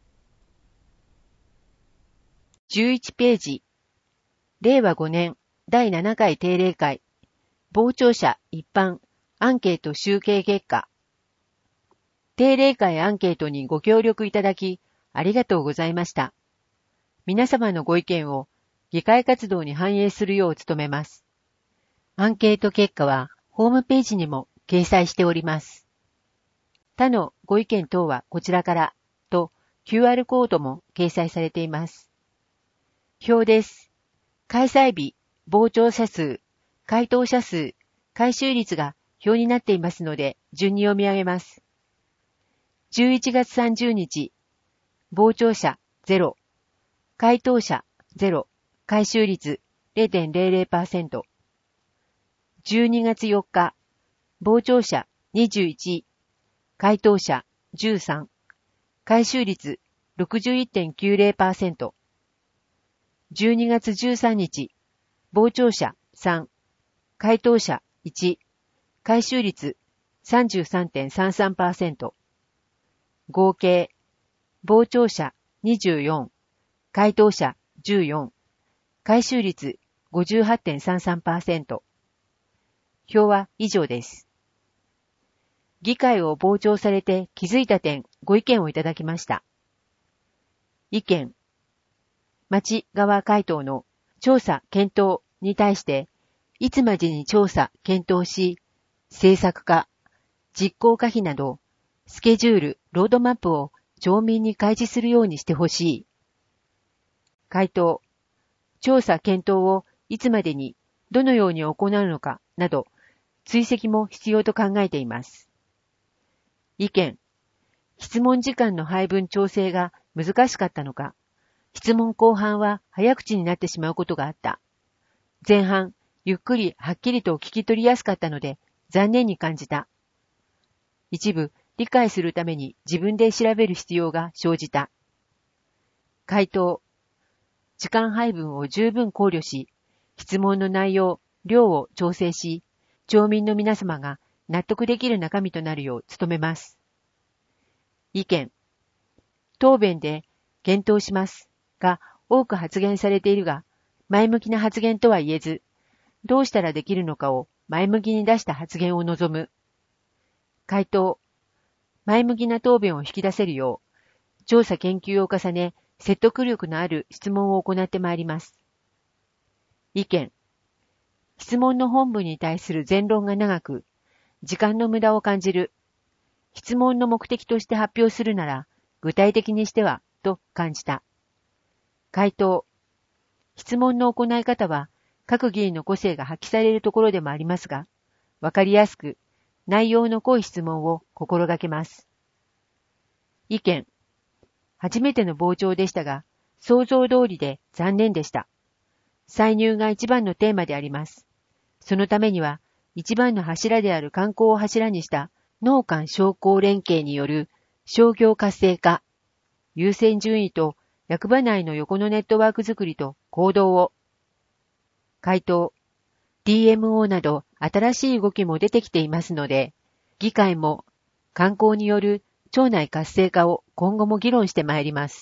じゅういちページ。れいわごねんだいななかい定例会。傍聴者一般アンケート集計結果。定例会アンケートにご協力いただきありがとうございました。皆様のご意見を議会活動に反映するよう努めます。アンケート結果はホームページにも掲載しております。他のご意見等はこちらからと キューアール コードも掲載されています。表です。開催日、傍聴者数、回答者数、回収率が表になっていますので順に読み上げます。じゅういちがつさんじゅうにち、傍聴者ゼロ、回答者ゼロ、回収率 ゼロてんゼロゼロパーセント。じゅうにがつよっか、傍聴者にじゅういち、回答者じゅうさん、回収率 ろくじゅういってんきゅうゼロパーセント。じゅうにがつじゅうさんにち、傍聴者さん、回答者いち、回収率 さんじゅうさんてんさんさんパーセント。合計、傍聴者にじゅうよん、回答者じゅうよん、回収率 ごじゅうはちてんさんさんパーセント。表は以上です。議会を傍聴されて気づいた点、ご意見をいただきました。意見。町側回答の調査検討に対して、いつまでに調査検討し、政策化、実行可否など、スケジュール、ロードマップを町民に開示するようにしてほしい。回答。調査検討をいつまでにどのように行うのかなど、追跡も必要と考えています。意見。質問時間の配分調整が難しかったのか、質問後半は早口になってしまうことがあった。前半、ゆっくりはっきりと聞き取りやすかったので、残念に感じた。一部、理解するために自分で調べる必要が生じた。回答。時間配分を十分考慮し、質問の内容、量を調整し、町民の皆様が納得できる中身となるよう努めます。意見。答弁で検討しますが多く発言されているが、前向きな発言とは言えず、どうしたらできるのかを前向きに出した発言を望む。回答。前向きな答弁を引き出せるよう、調査研究を重ね、説得力のある質問を行ってまいります。意見。質問の本文に対する前論が長く、時間の無駄を感じる。質問の目的として発表するなら、具体的にしては、と感じた。回答。質問の行い方は、各議員の個性が発揮されるところでもありますが、わかりやすく、内容の濃い質問を心がけます。意見。初めての傍聴でしたが、想像通りで残念でした。歳入が一番のテーマであります。そのためには、一番の柱である観光を柱にした農間商工連携による商業活性化、優先順位と役場内の横のネットワークづくりと行動を。回答。ディーエムオー など新しい動きも出てきていますので、議会も観光による町内活性化を今後も議論してまいります。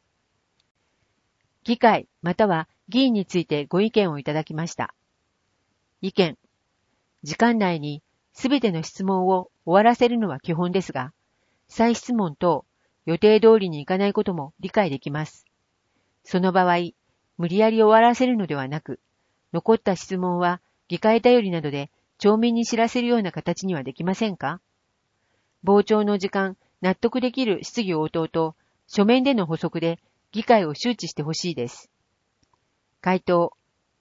議会または議員についてご意見をいただきました。意見。時間内にすべての質問を終わらせるのは基本ですが、再質問等予定通りにいかないことも理解できます。その場合、無理やり終わらせるのではなく、残った質問は議会頼りなどで町民に知らせるような形にはできませんか？傍聴の時間、納得できる質疑応答と書面での補足で議会を周知してほしいです。回答。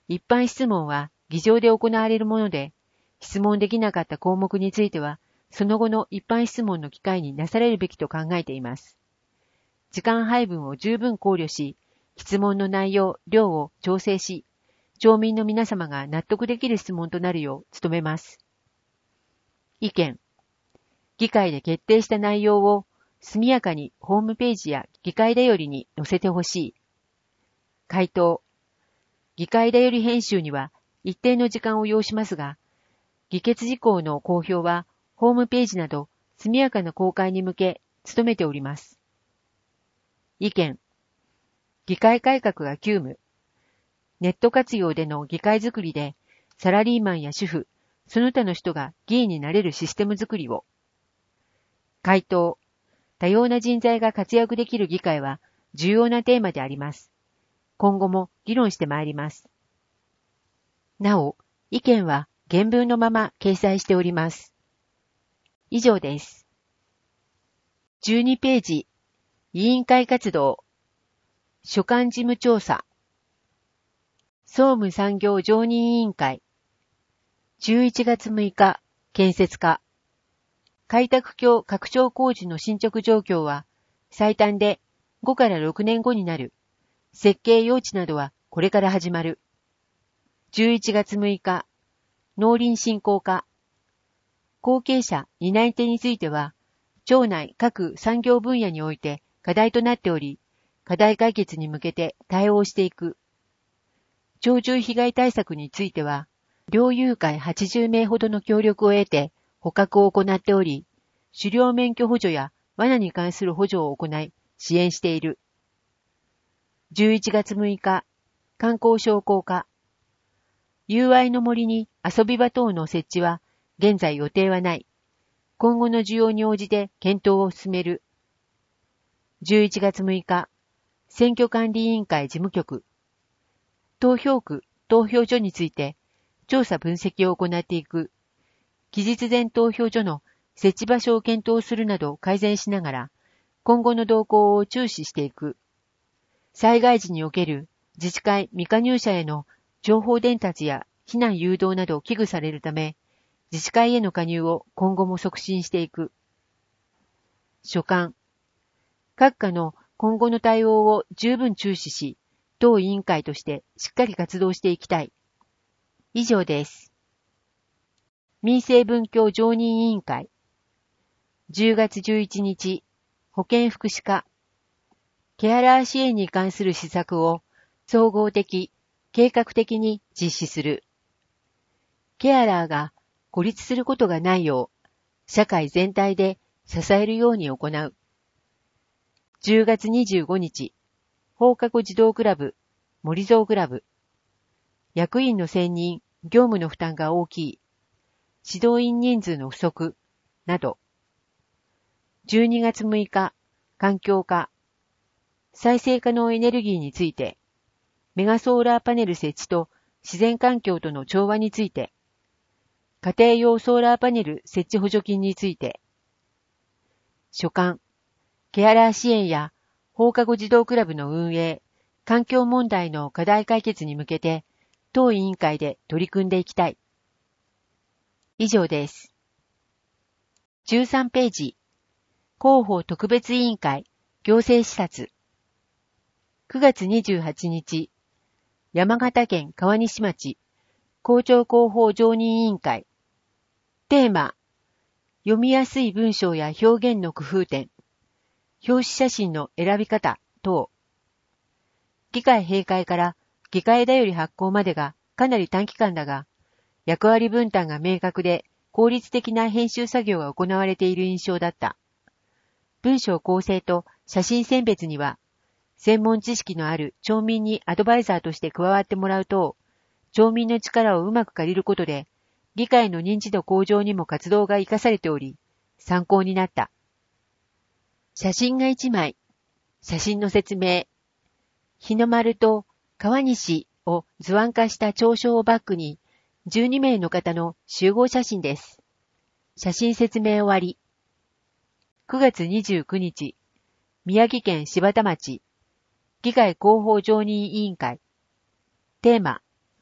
一般質問は議場で行われるもので、質問できなかった項目については、その後の一般質問の機会になされるべきと考えています。時間配分を十分考慮し、質問の内容、量を調整し、町民の皆様が納得できる質問となるよう努めます。意見。議会で決定した内容を速やかにホームページや議会だよりに載せてほしい。回答。議会だより編集には一定の時間を要しますが、議決事項の公表はホームページなど速やかな公開に向け努めております。意見。議会改革が急務。ネット活用での議会づくりで、サラリーマンや主婦、その他の人が議員になれるシステムづくりを。回答。多様な人材が活躍できる議会は重要なテーマであります。今後も議論してまいります。なお、意見は原文のまま掲載しております。以上です。じゅうにページ、委員会活動。所管事務調査。総務産業常任委員会。じゅういちがつむいか、建設課。開拓橋拡張工事の進捗状況は、最短でごからろくねんごになる。設計用地などはこれから始まる。じゅういちがつむいか、農林振興課。後継者、担い手については、町内各産業分野において課題となっており、課題解決に向けて対応していく。鳥獣被害対策については、猟友会はちじゅうめいほどの協力を得て捕獲を行っており、狩猟免許補助や罠に関する補助を行い、支援している。じゅういちがつむいか、観光商工課。友愛の森に遊び場等の設置は、現在予定はない。今後の需要に応じて検討を進める。じゅういちがつむいか、選挙管理委員会事務局。投票区、投票所について、調査分析を行っていく。期日前投票所の設置場所を検討するなど改善しながら、今後の動向を注視していく。災害時における自治会未加入者への情報伝達や避難誘導などを危惧されるため、自治会への加入を今後も促進していく。所管。閣下の今後の対応を十分注視し、当委員会としてしっかり活動していきたい。以上です。民生文教常任委員会。じゅうがつじゅういちにち、保健福祉課。ケアラー支援に関する施策を総合的、計画的に実施する。ケアラーが孤立することがないよう、社会全体で支えるように行う。じゅうがつにじゅうごにち、放課後児童クラブ、森蔵クラブ。役員の選任、業務の負担が大きい。指導員人数の不足、など。じゅうにがつむいか、環境課。再生可能エネルギーについて、メガソーラーパネル設置と自然環境との調和について、家庭用ソーラーパネル設置補助金について、所管。ケアラー支援や放課後児童クラブの運営、環境問題の課題解決に向けて、当委員会で取り組んでいきたい。以上です。じゅうさんページ、広報特別委員会、行政視察。くがつにじゅうはちにち、山形県川西町、公聴広報常任委員会。テーマ、読みやすい文章や表現の工夫点。表紙写真の選び方等。議会閉会から議会だより発行までがかなり短期間だが、役割分担が明確で効率的な編集作業が行われている印象だった。文章構成と写真選別には、専門知識のある町民にアドバイザーとして加わってもらうと、町民の力をうまく借りることで、議会の認知度向上にも活動が生かされており、参考になった。写真がいちまい。写真の説明。日の丸と川西を図案化した嘲笑をバックに、じゅうにめいの方の集合写真です。写真説明終わり。くがつにじゅうくにち、宮城県柴田町、議会広報常任委員会。テーマ、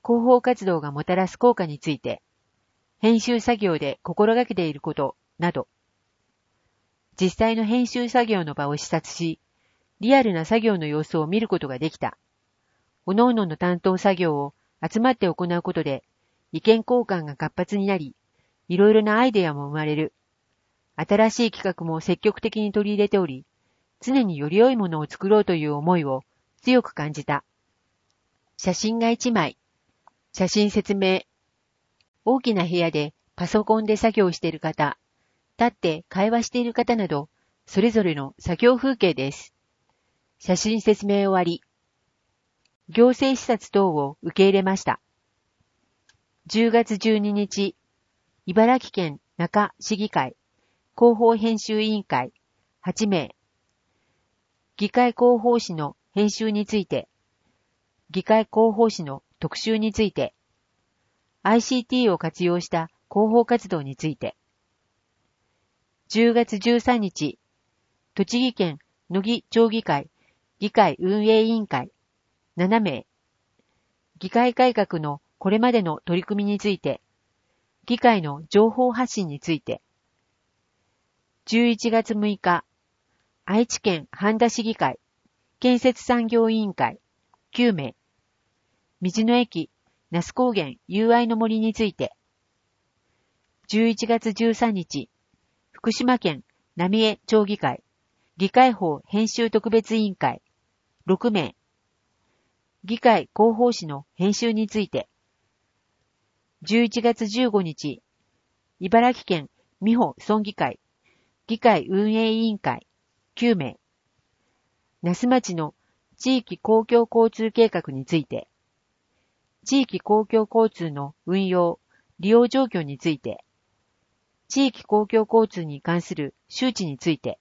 広報活動がもたらす効果について、編集作業で心がけていることなど、実際の編集作業の場を視察し、リアルな作業の様子を見ることができた。各々の担当作業を集まって行うことで、意見交換が活発になり、いろいろなアイデアも生まれる。新しい企画も積極的に取り入れており、常により良いものを作ろうという思いを強く感じた。写真がいちまい。写真説明。大きな部屋でパソコンで作業している方、立って会話している方など、それぞれの作業風景です。写真説明終わり。行政視察等を受け入れました。じゅうがつじゅうににち、茨城県中市議会、広報編集委員会、はちめい。議会広報誌の編集について、議会広報誌の特集について、アイシーティー を活用した広報活動について、じゅうがつじゅうさんにち、栃木県野木町議会議会運営委員会ななめい、議会改革のこれまでの取り組みについて、議会の情報発信について、じゅういちがつむいか、愛知県半田市議会建設産業委員会きゅうめい、道の駅那須高原友愛の森について、じゅういちがつじゅうさんにち、福島県浪江町議会議会法編集特別委員会ろくめい、議会広報誌の編集について、じゅういちがつじゅうごにち、茨城県美保村議会議会運営委員会きゅうめい、那須町の地域公共交通計画について、地域公共交通の運用、利用状況について、地域公共交通に関する周知について。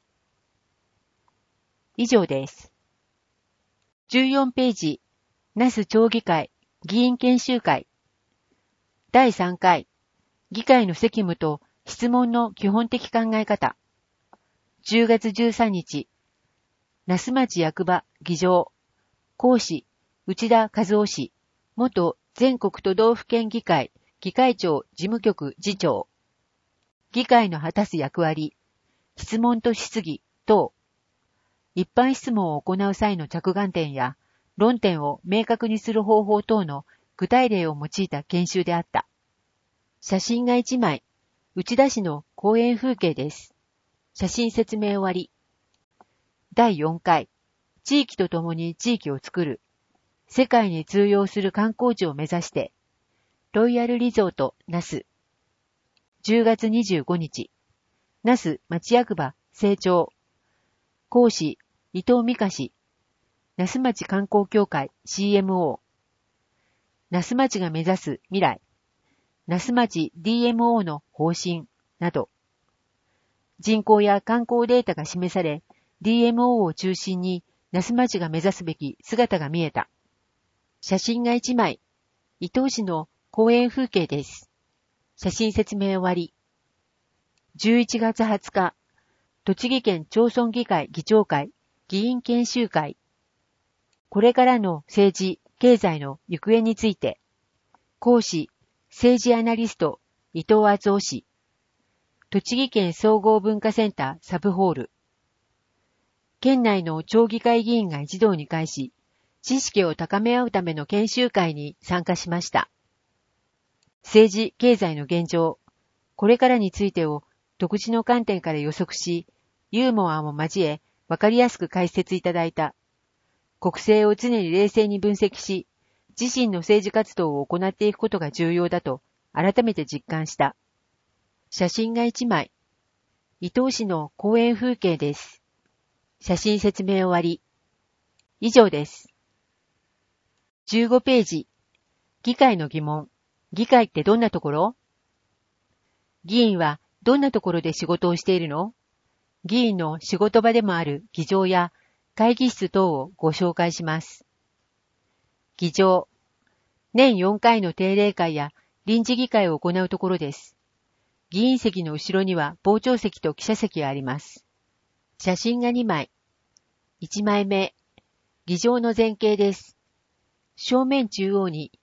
以上です。じゅうよんページ、那須町議会議員研修会。だいさんかい、議会の責務と質問の基本的考え方。じゅうがつじゅうさんにち、那須町役場議場、講師、内田和夫氏、元全国都道府県議会議会長事務局次長。議会の果たす役割、質問と質疑等。一般質問を行う際の着眼点や論点を明確にする方法等の具体例を用いた研修であった。写真がいちまい、内田市の公園風景です。写真説明終わり。だいよんかい、地域とともに地域を作る。世界に通用する観光地を目指して、ロイヤルリゾート那須。じゅうがつにじゅうごにち、那須町役場成長。講師、伊藤美香氏。那須町観光協会 シーエムオー。那須町が目指す未来。那須町 ディーエムオー の方針など。人口や観光データが示され、ディーエムオー を中心に那須町が目指すべき姿が見えた。写真がいちまい、伊東市の公園風景です。写真説明終わり。じゅういちがつはつか、栃木県町村議会議長会議員研修会。これからの政治、経済の行方について。講師、政治アナリスト、伊藤敦夫氏。栃木県総合文化センターサブホール。県内の町議会議員が一堂に会し、知識を高め合うための研修会に参加しました。政治、経済の現状、これからについてを独自の観点から予測し、ユーモアも交え、わかりやすく解説いただいた。国政を常に冷静に分析し、自身の政治活動を行っていくことが重要だと改めて実感した。写真がいちまい。伊東市の公園風景です。写真説明終わり。以上です。じゅうごページ。議会の疑問。議会ってどんなところ？議員はどんなところで仕事をしているの？議員の仕事場でもある議場や会議室等をご紹介します。議場。年よんかいの定例会や臨時議会を行うところです。議員席の後ろには傍聴席と記者席があります。写真がにまい。いちまいめ。議場の前景です。正面中央に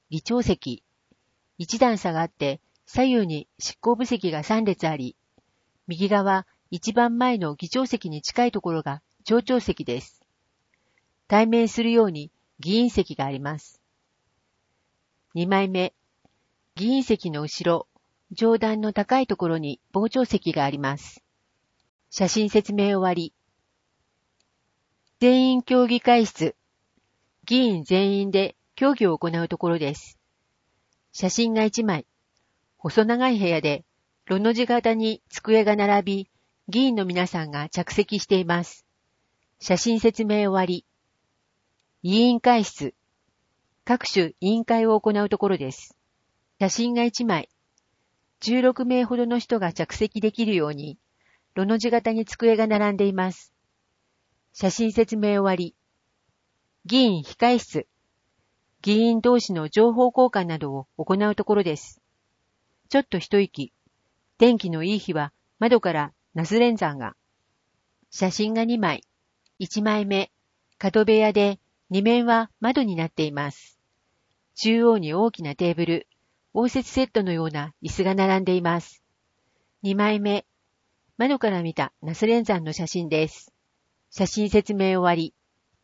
議長席。一段下がって、左右に執行部席が三列あり、右側、一番前の議長席に近いところが町長席です。対面するように議員席があります。二枚目、議員席の後ろ、上段の高いところに傍聴席があります。写真説明終わり。全員協議会室。議員全員で協議を行うところです。写真がいちまい。細長い部屋で、ロの字型に机が並び、議員の皆さんが着席しています。写真説明終わり。委員会室。各種委員会を行うところです。写真がいちまい。じゅうろくめいほどの人が着席できるように、ロの字型に机が並んでいます。写真説明終わり。議員控室。議員同士の情報交換などを行うところです。ちょっと一息。天気のいい日は窓からナス連山が。写真がにまい。いちまいめ、角部屋でに面は窓になっています。中央に大きなテーブル、応接セットのような椅子が並んでいます。にまいめ、窓から見たナス連山の写真です。写真説明終わり。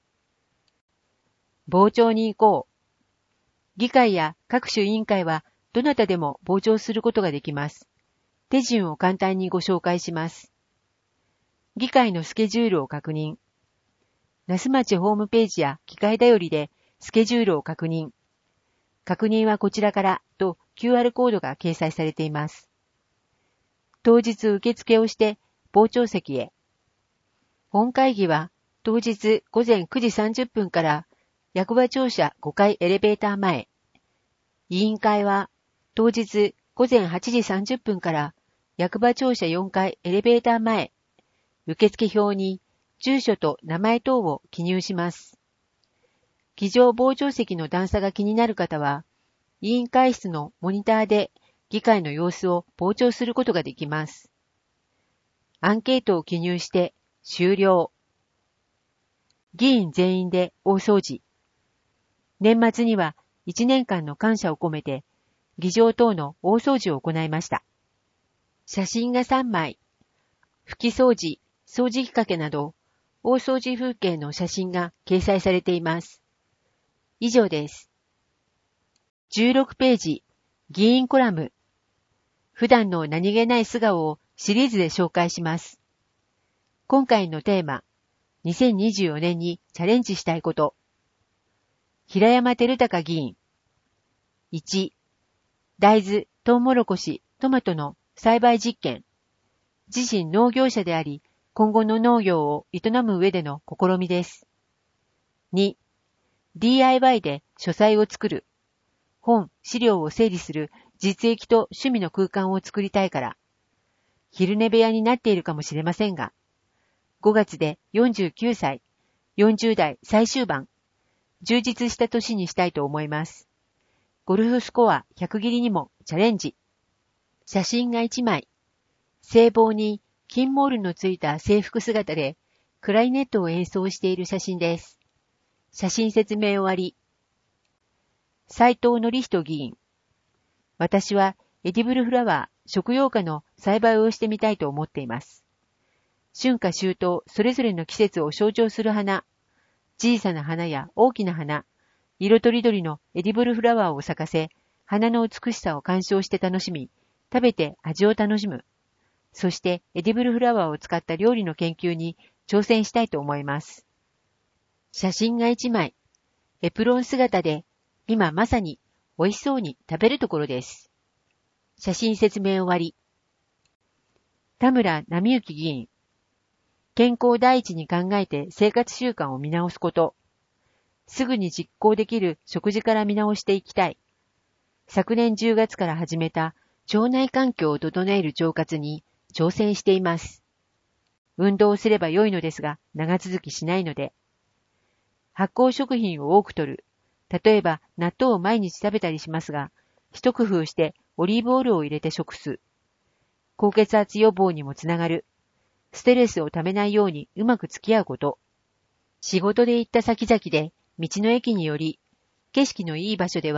傍聴に行こう。議会や各種委員会はどなたでも傍聴することができます。手順を簡単にご紹介します。議会のスケジュールを確認。那須町ホームページや機械だよりでスケジュールを確認。確認はこちらからと キューアール コードが掲載されています。当日受付をして傍聴席へ。本会議は当日午前くじさんじゅっぷんから役場庁舎ごかいエレベーター前。委員会は当日午前はちじさんじゅっぷんから役場庁舎よんかいエレベーター前。受付表に住所と名前等を記入します。議場傍聴席の段差が気になる方は、委員会室のモニターで議会の様子を傍聴することができます。アンケートを記入して終了。議員全員で大掃除。年末にはいちねんかんの感謝を込めて、議場等の大掃除を行いました。写真がさんまい。拭き掃除、掃除機かけなど、大掃除風景の写真が掲載されています。以上です。じゅうろくページ、議員コラム。普段の何気ない素顔をシリーズで紹介します。今回のテーマ、にせんにじゅうよねんにチャレンジしたいこと。平山照孝議員。いち、大豆、トウモロコシ、トマトの栽培実験。自身農業者であり、今後の農業を営む上での試みです。に、ディーアイワイ で書斎を作る。本、資料を整理する実益と趣味の空間を作りたいから。昼寝部屋になっているかもしれませんが、ごがつでよんじゅうきゅうさい、よんじゅうだい最終盤、充実した年にしたいと思います。ゴルフスコアひゃく切りにもチャレンジ。写真がいちまい。制帽に金モールのついた制服姿でクラリネットを演奏している写真です。写真説明終わり。斉藤則人議員。私はエディブルフラワー、食用花の栽培をしてみたいと思っています。春夏秋冬、それぞれの季節を象徴する花、小さな花や大きな花、色とりどりのエディブルフラワーを咲かせ、花の美しさを鑑賞して楽しみ、食べて味を楽しむ。そしてエディブルフラワーを使った料理の研究に挑戦したいと思います。写真がいちまい。エプロン姿で、今まさに美味しそうに食べるところです。写真説明終わり。田村波幸議員。健康第一に考えて生活習慣を見直すこと。すぐに実行できる食事から見直していきたい。昨年じゅうがつから始めた腸内環境を整える腸活に挑戦しています。運動をすれば良いのですが長続きしないので。発酵食品を多く摂る。例えば納豆を毎日食べたりしますが、一工夫してオリーブオイルを入れて食す。高血圧予防にもつながる。ストレスをためないようにうまく付き合うこと。仕事で行った先々で道の駅により、景色のいい場所では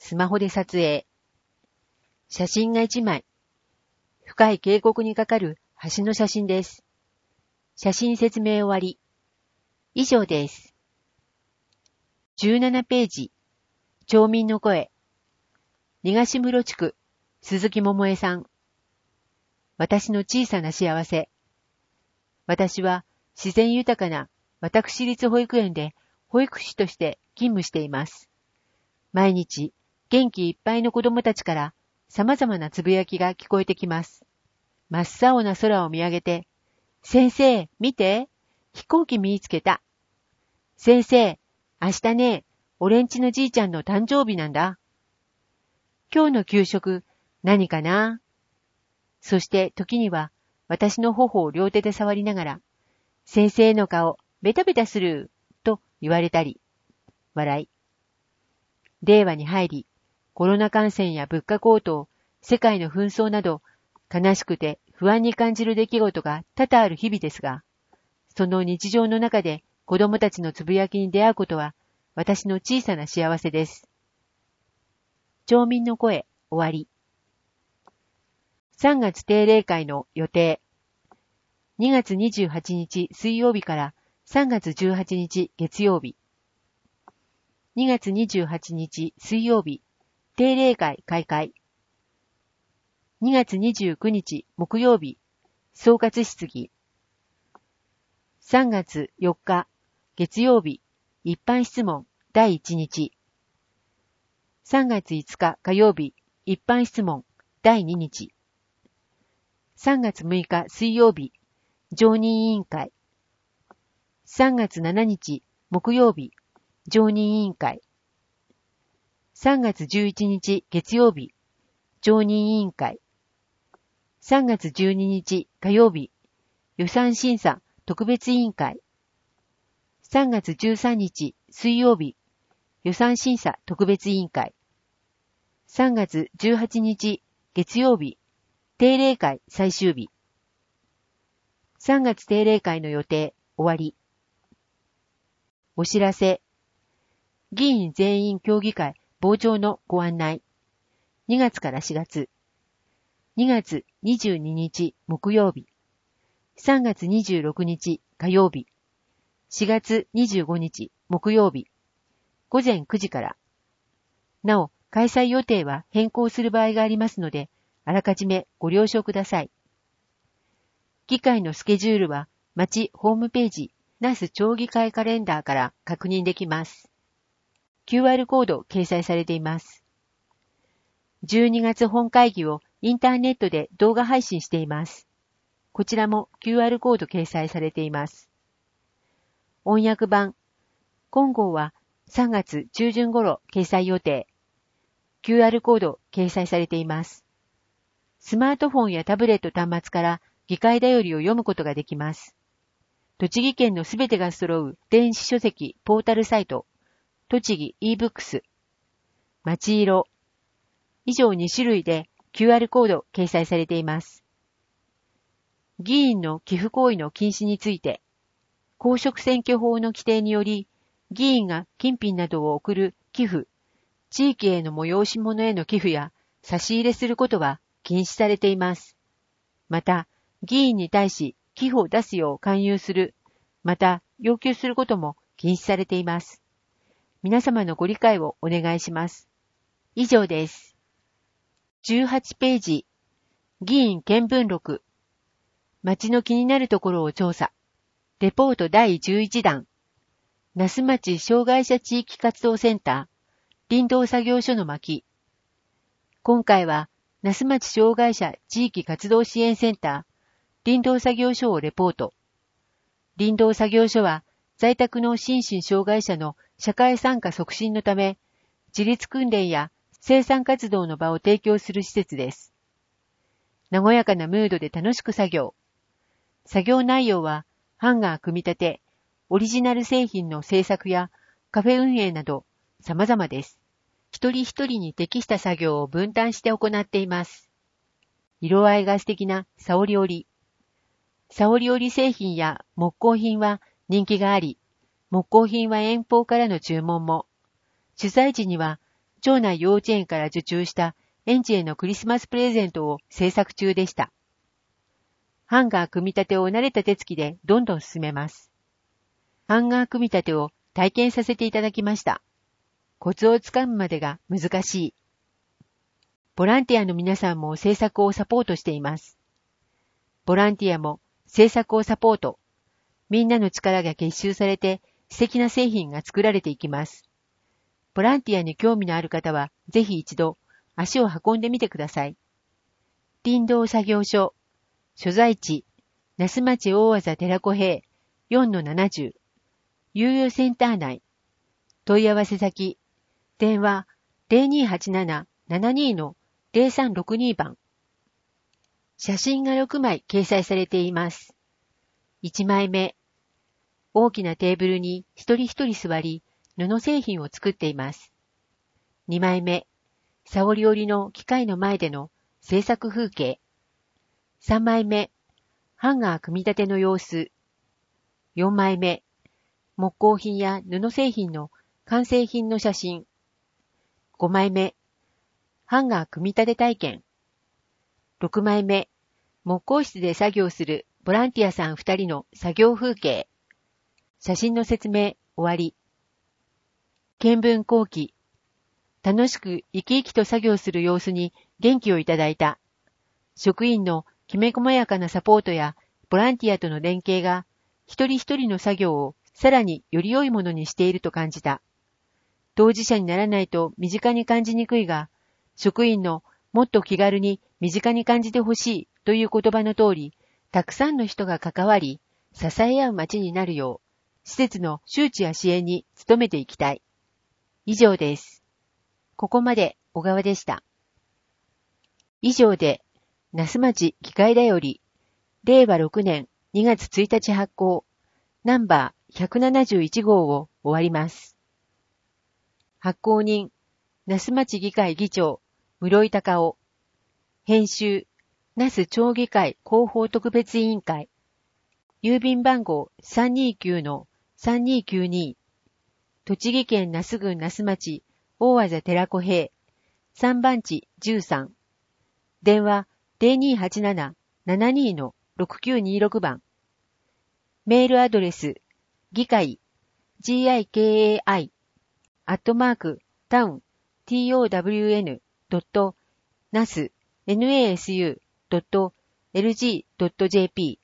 スマホで撮影。写真がいちまい。深い渓谷にかかる橋の写真です。写真説明終わり。以上です。じゅうななページ。町民の声。東室地区、鈴木桃江さん。私の小さな幸せ。私は自然豊かな私立保育園で保育士として勤務しています。毎日元気いっぱいの子供たちから様々なつぶやきが聞こえてきます。真っ青な空を見上げて、先生、見て、飛行機見つけた。先生、明日ね、俺んちのじいちゃんの誕生日なんだ。今日の給食、何かな？そして時には私の頬を両手で触りながら、先生の顔、ベタベタする、と言われたり、笑い。令和に入り、コロナ感染や物価高騰、世界の紛争など、悲しくて不安に感じる出来事が多々ある日々ですが、その日常の中で子供たちのつぶやきに出会うことは、私の小さな幸せです。町民の声、終わり。さんがつ定例会の予定。にがつにじゅうはちにち水曜日からさんがつじゅうはちにち月曜日。にがつにじゅうはちにち水曜日、定例会開会。にがつにじゅうくにち木曜日、総括質疑。さんがつよっか月曜日、一般質問だいいちにち。さんがついつか火曜日、一般質問だいににち。さんがつむいか水曜日、常任委員会。さんがつしちにち木曜日、常任委員会。さんがつじゅういちにち月曜日、常任委員会。さんがつじゅうににち火曜日、予算審査特別委員会。さんがつじゅうさんにち水曜日、予算審査特別委員会。さんがつじゅうはちにち月曜日、定例会最終日。さんがつ定例会の予定、終わり。お知らせ。議員全員協議会傍聴のご案内。にがつからしがつ。にがつにじゅうににち木曜日。さんがつにじゅうろくにち火曜日。しがつにじゅうごにち木曜日。ごぜんくじから。なお、開催予定は変更する場合がありますので、あらかじめご了承ください。議会のスケジュールは、町ホームページ、那須町議会カレンダーから確認できます。キューアール コード掲載されています。じゅうにがつ本会議をインターネットで動画配信しています。こちらも キューアール コード掲載されています。音訳版。今号はさんがつちゅうじゅん頃掲載予定。キューアール コード掲載されています。スマートフォンやタブレット端末から議会だよりを読むことができます。栃木県のすべてが揃う電子書籍ポータルサイト、栃木 e-books、町色。以上にしゅるいで キューアール コード掲載されています。議員の寄付行為の禁止について、公職選挙法の規定により、議員が金品などを送る寄付、地域への催し物への寄付や差し入れすることは禁止されています。また、議員に対し寄付を出すよう勧誘する、また要求することも禁止されています。皆様のご理解をお願いします。以上です。じゅうはちページ、議員見聞録。町の気になるところを調査。レポートだいじゅういちだん。那須町障害者地域活動センター、林道作業所の巻。今回は、那須町障害者地域活動支援センター、林道作業所をレポート。林道作業所は、在宅の心身障害者の社会参加促進のため、自立訓練や生産活動の場を提供する施設です。和やかなムードで楽しく作業。作業内容は、ハンガー組み立て、オリジナル製品の製作やカフェ運営など様々です。一人一人に適した作業を分担して行っています。色合いが素敵な沙織織。沙織織製品や木工品は人気があり、木工品は遠方からの注文も。取材時には町内幼稚園から受注した園児へのクリスマスプレゼントを制作中でした。ハンガー組み立てを慣れた手つきでどんどん進めます。ハンガー組み立てを体験させていただきました。コツをつかむまでが難しい。ボランティアの皆さんも制作をサポートしています。ボランティアも制作をサポート。みんなの力が結集されて素敵な製品が作られていきます。ボランティアに興味のある方はぜひ一度足を運んでみてください。林道作業所、所在地、那須町大字寺子平 よんのななじゅう、猶予センター内、問い合わせ先、電話 ゼロにーはちなな ななにー のゼロさんろくに 番。写真がろくまい掲載されています。いちまいめ、大きなテーブルに一人一人座り、布製品を作っています。にまいめ、沙織織の機械の前での制作風景。さんまいめ、ハンガー組み立ての様子。よんまいめ、木工品や布製品の完成品の写真。ごまいめ、ハンガー組み立て体験。ろくまいめ、木工室で作業するボランティアさんふたりの作業風景。写真の説明終わり。見聞後記。楽しく生き生きと作業する様子に元気をいただいた。職員のきめ細やかなサポートやボランティアとの連携が一人一人の作業をさらにより良いものにしていると感じた。当事者にならないと身近に感じにくいが、職員のもっと気軽に身近に感じてほしいという言葉の通り、たくさんの人が関わり、支え合う街になるよう、施設の周知や支援に努めていきたい。以上です。ここまで小川でした。以上で、那須町機械だより、れいわろくねんにがつついたち発行、ナンバーひゃくななじゅういちごうを終わります。発行人、那須町議会議長、室井隆夫。編集、那須町議会広報特別委員会。郵便番号 さんにーきゅうのさんにーきゅうに。栃木県那須郡那須町大字寺子平さんばんちじゅうさん。電話 ゼロにーはちなな ななにー のろくきゅうにーろく 番。メールアドレス、議会、gikai、アットマーク、タウン、town、ドット、ナス、ナス、ドット、エルジー、ドット、ジェーピー。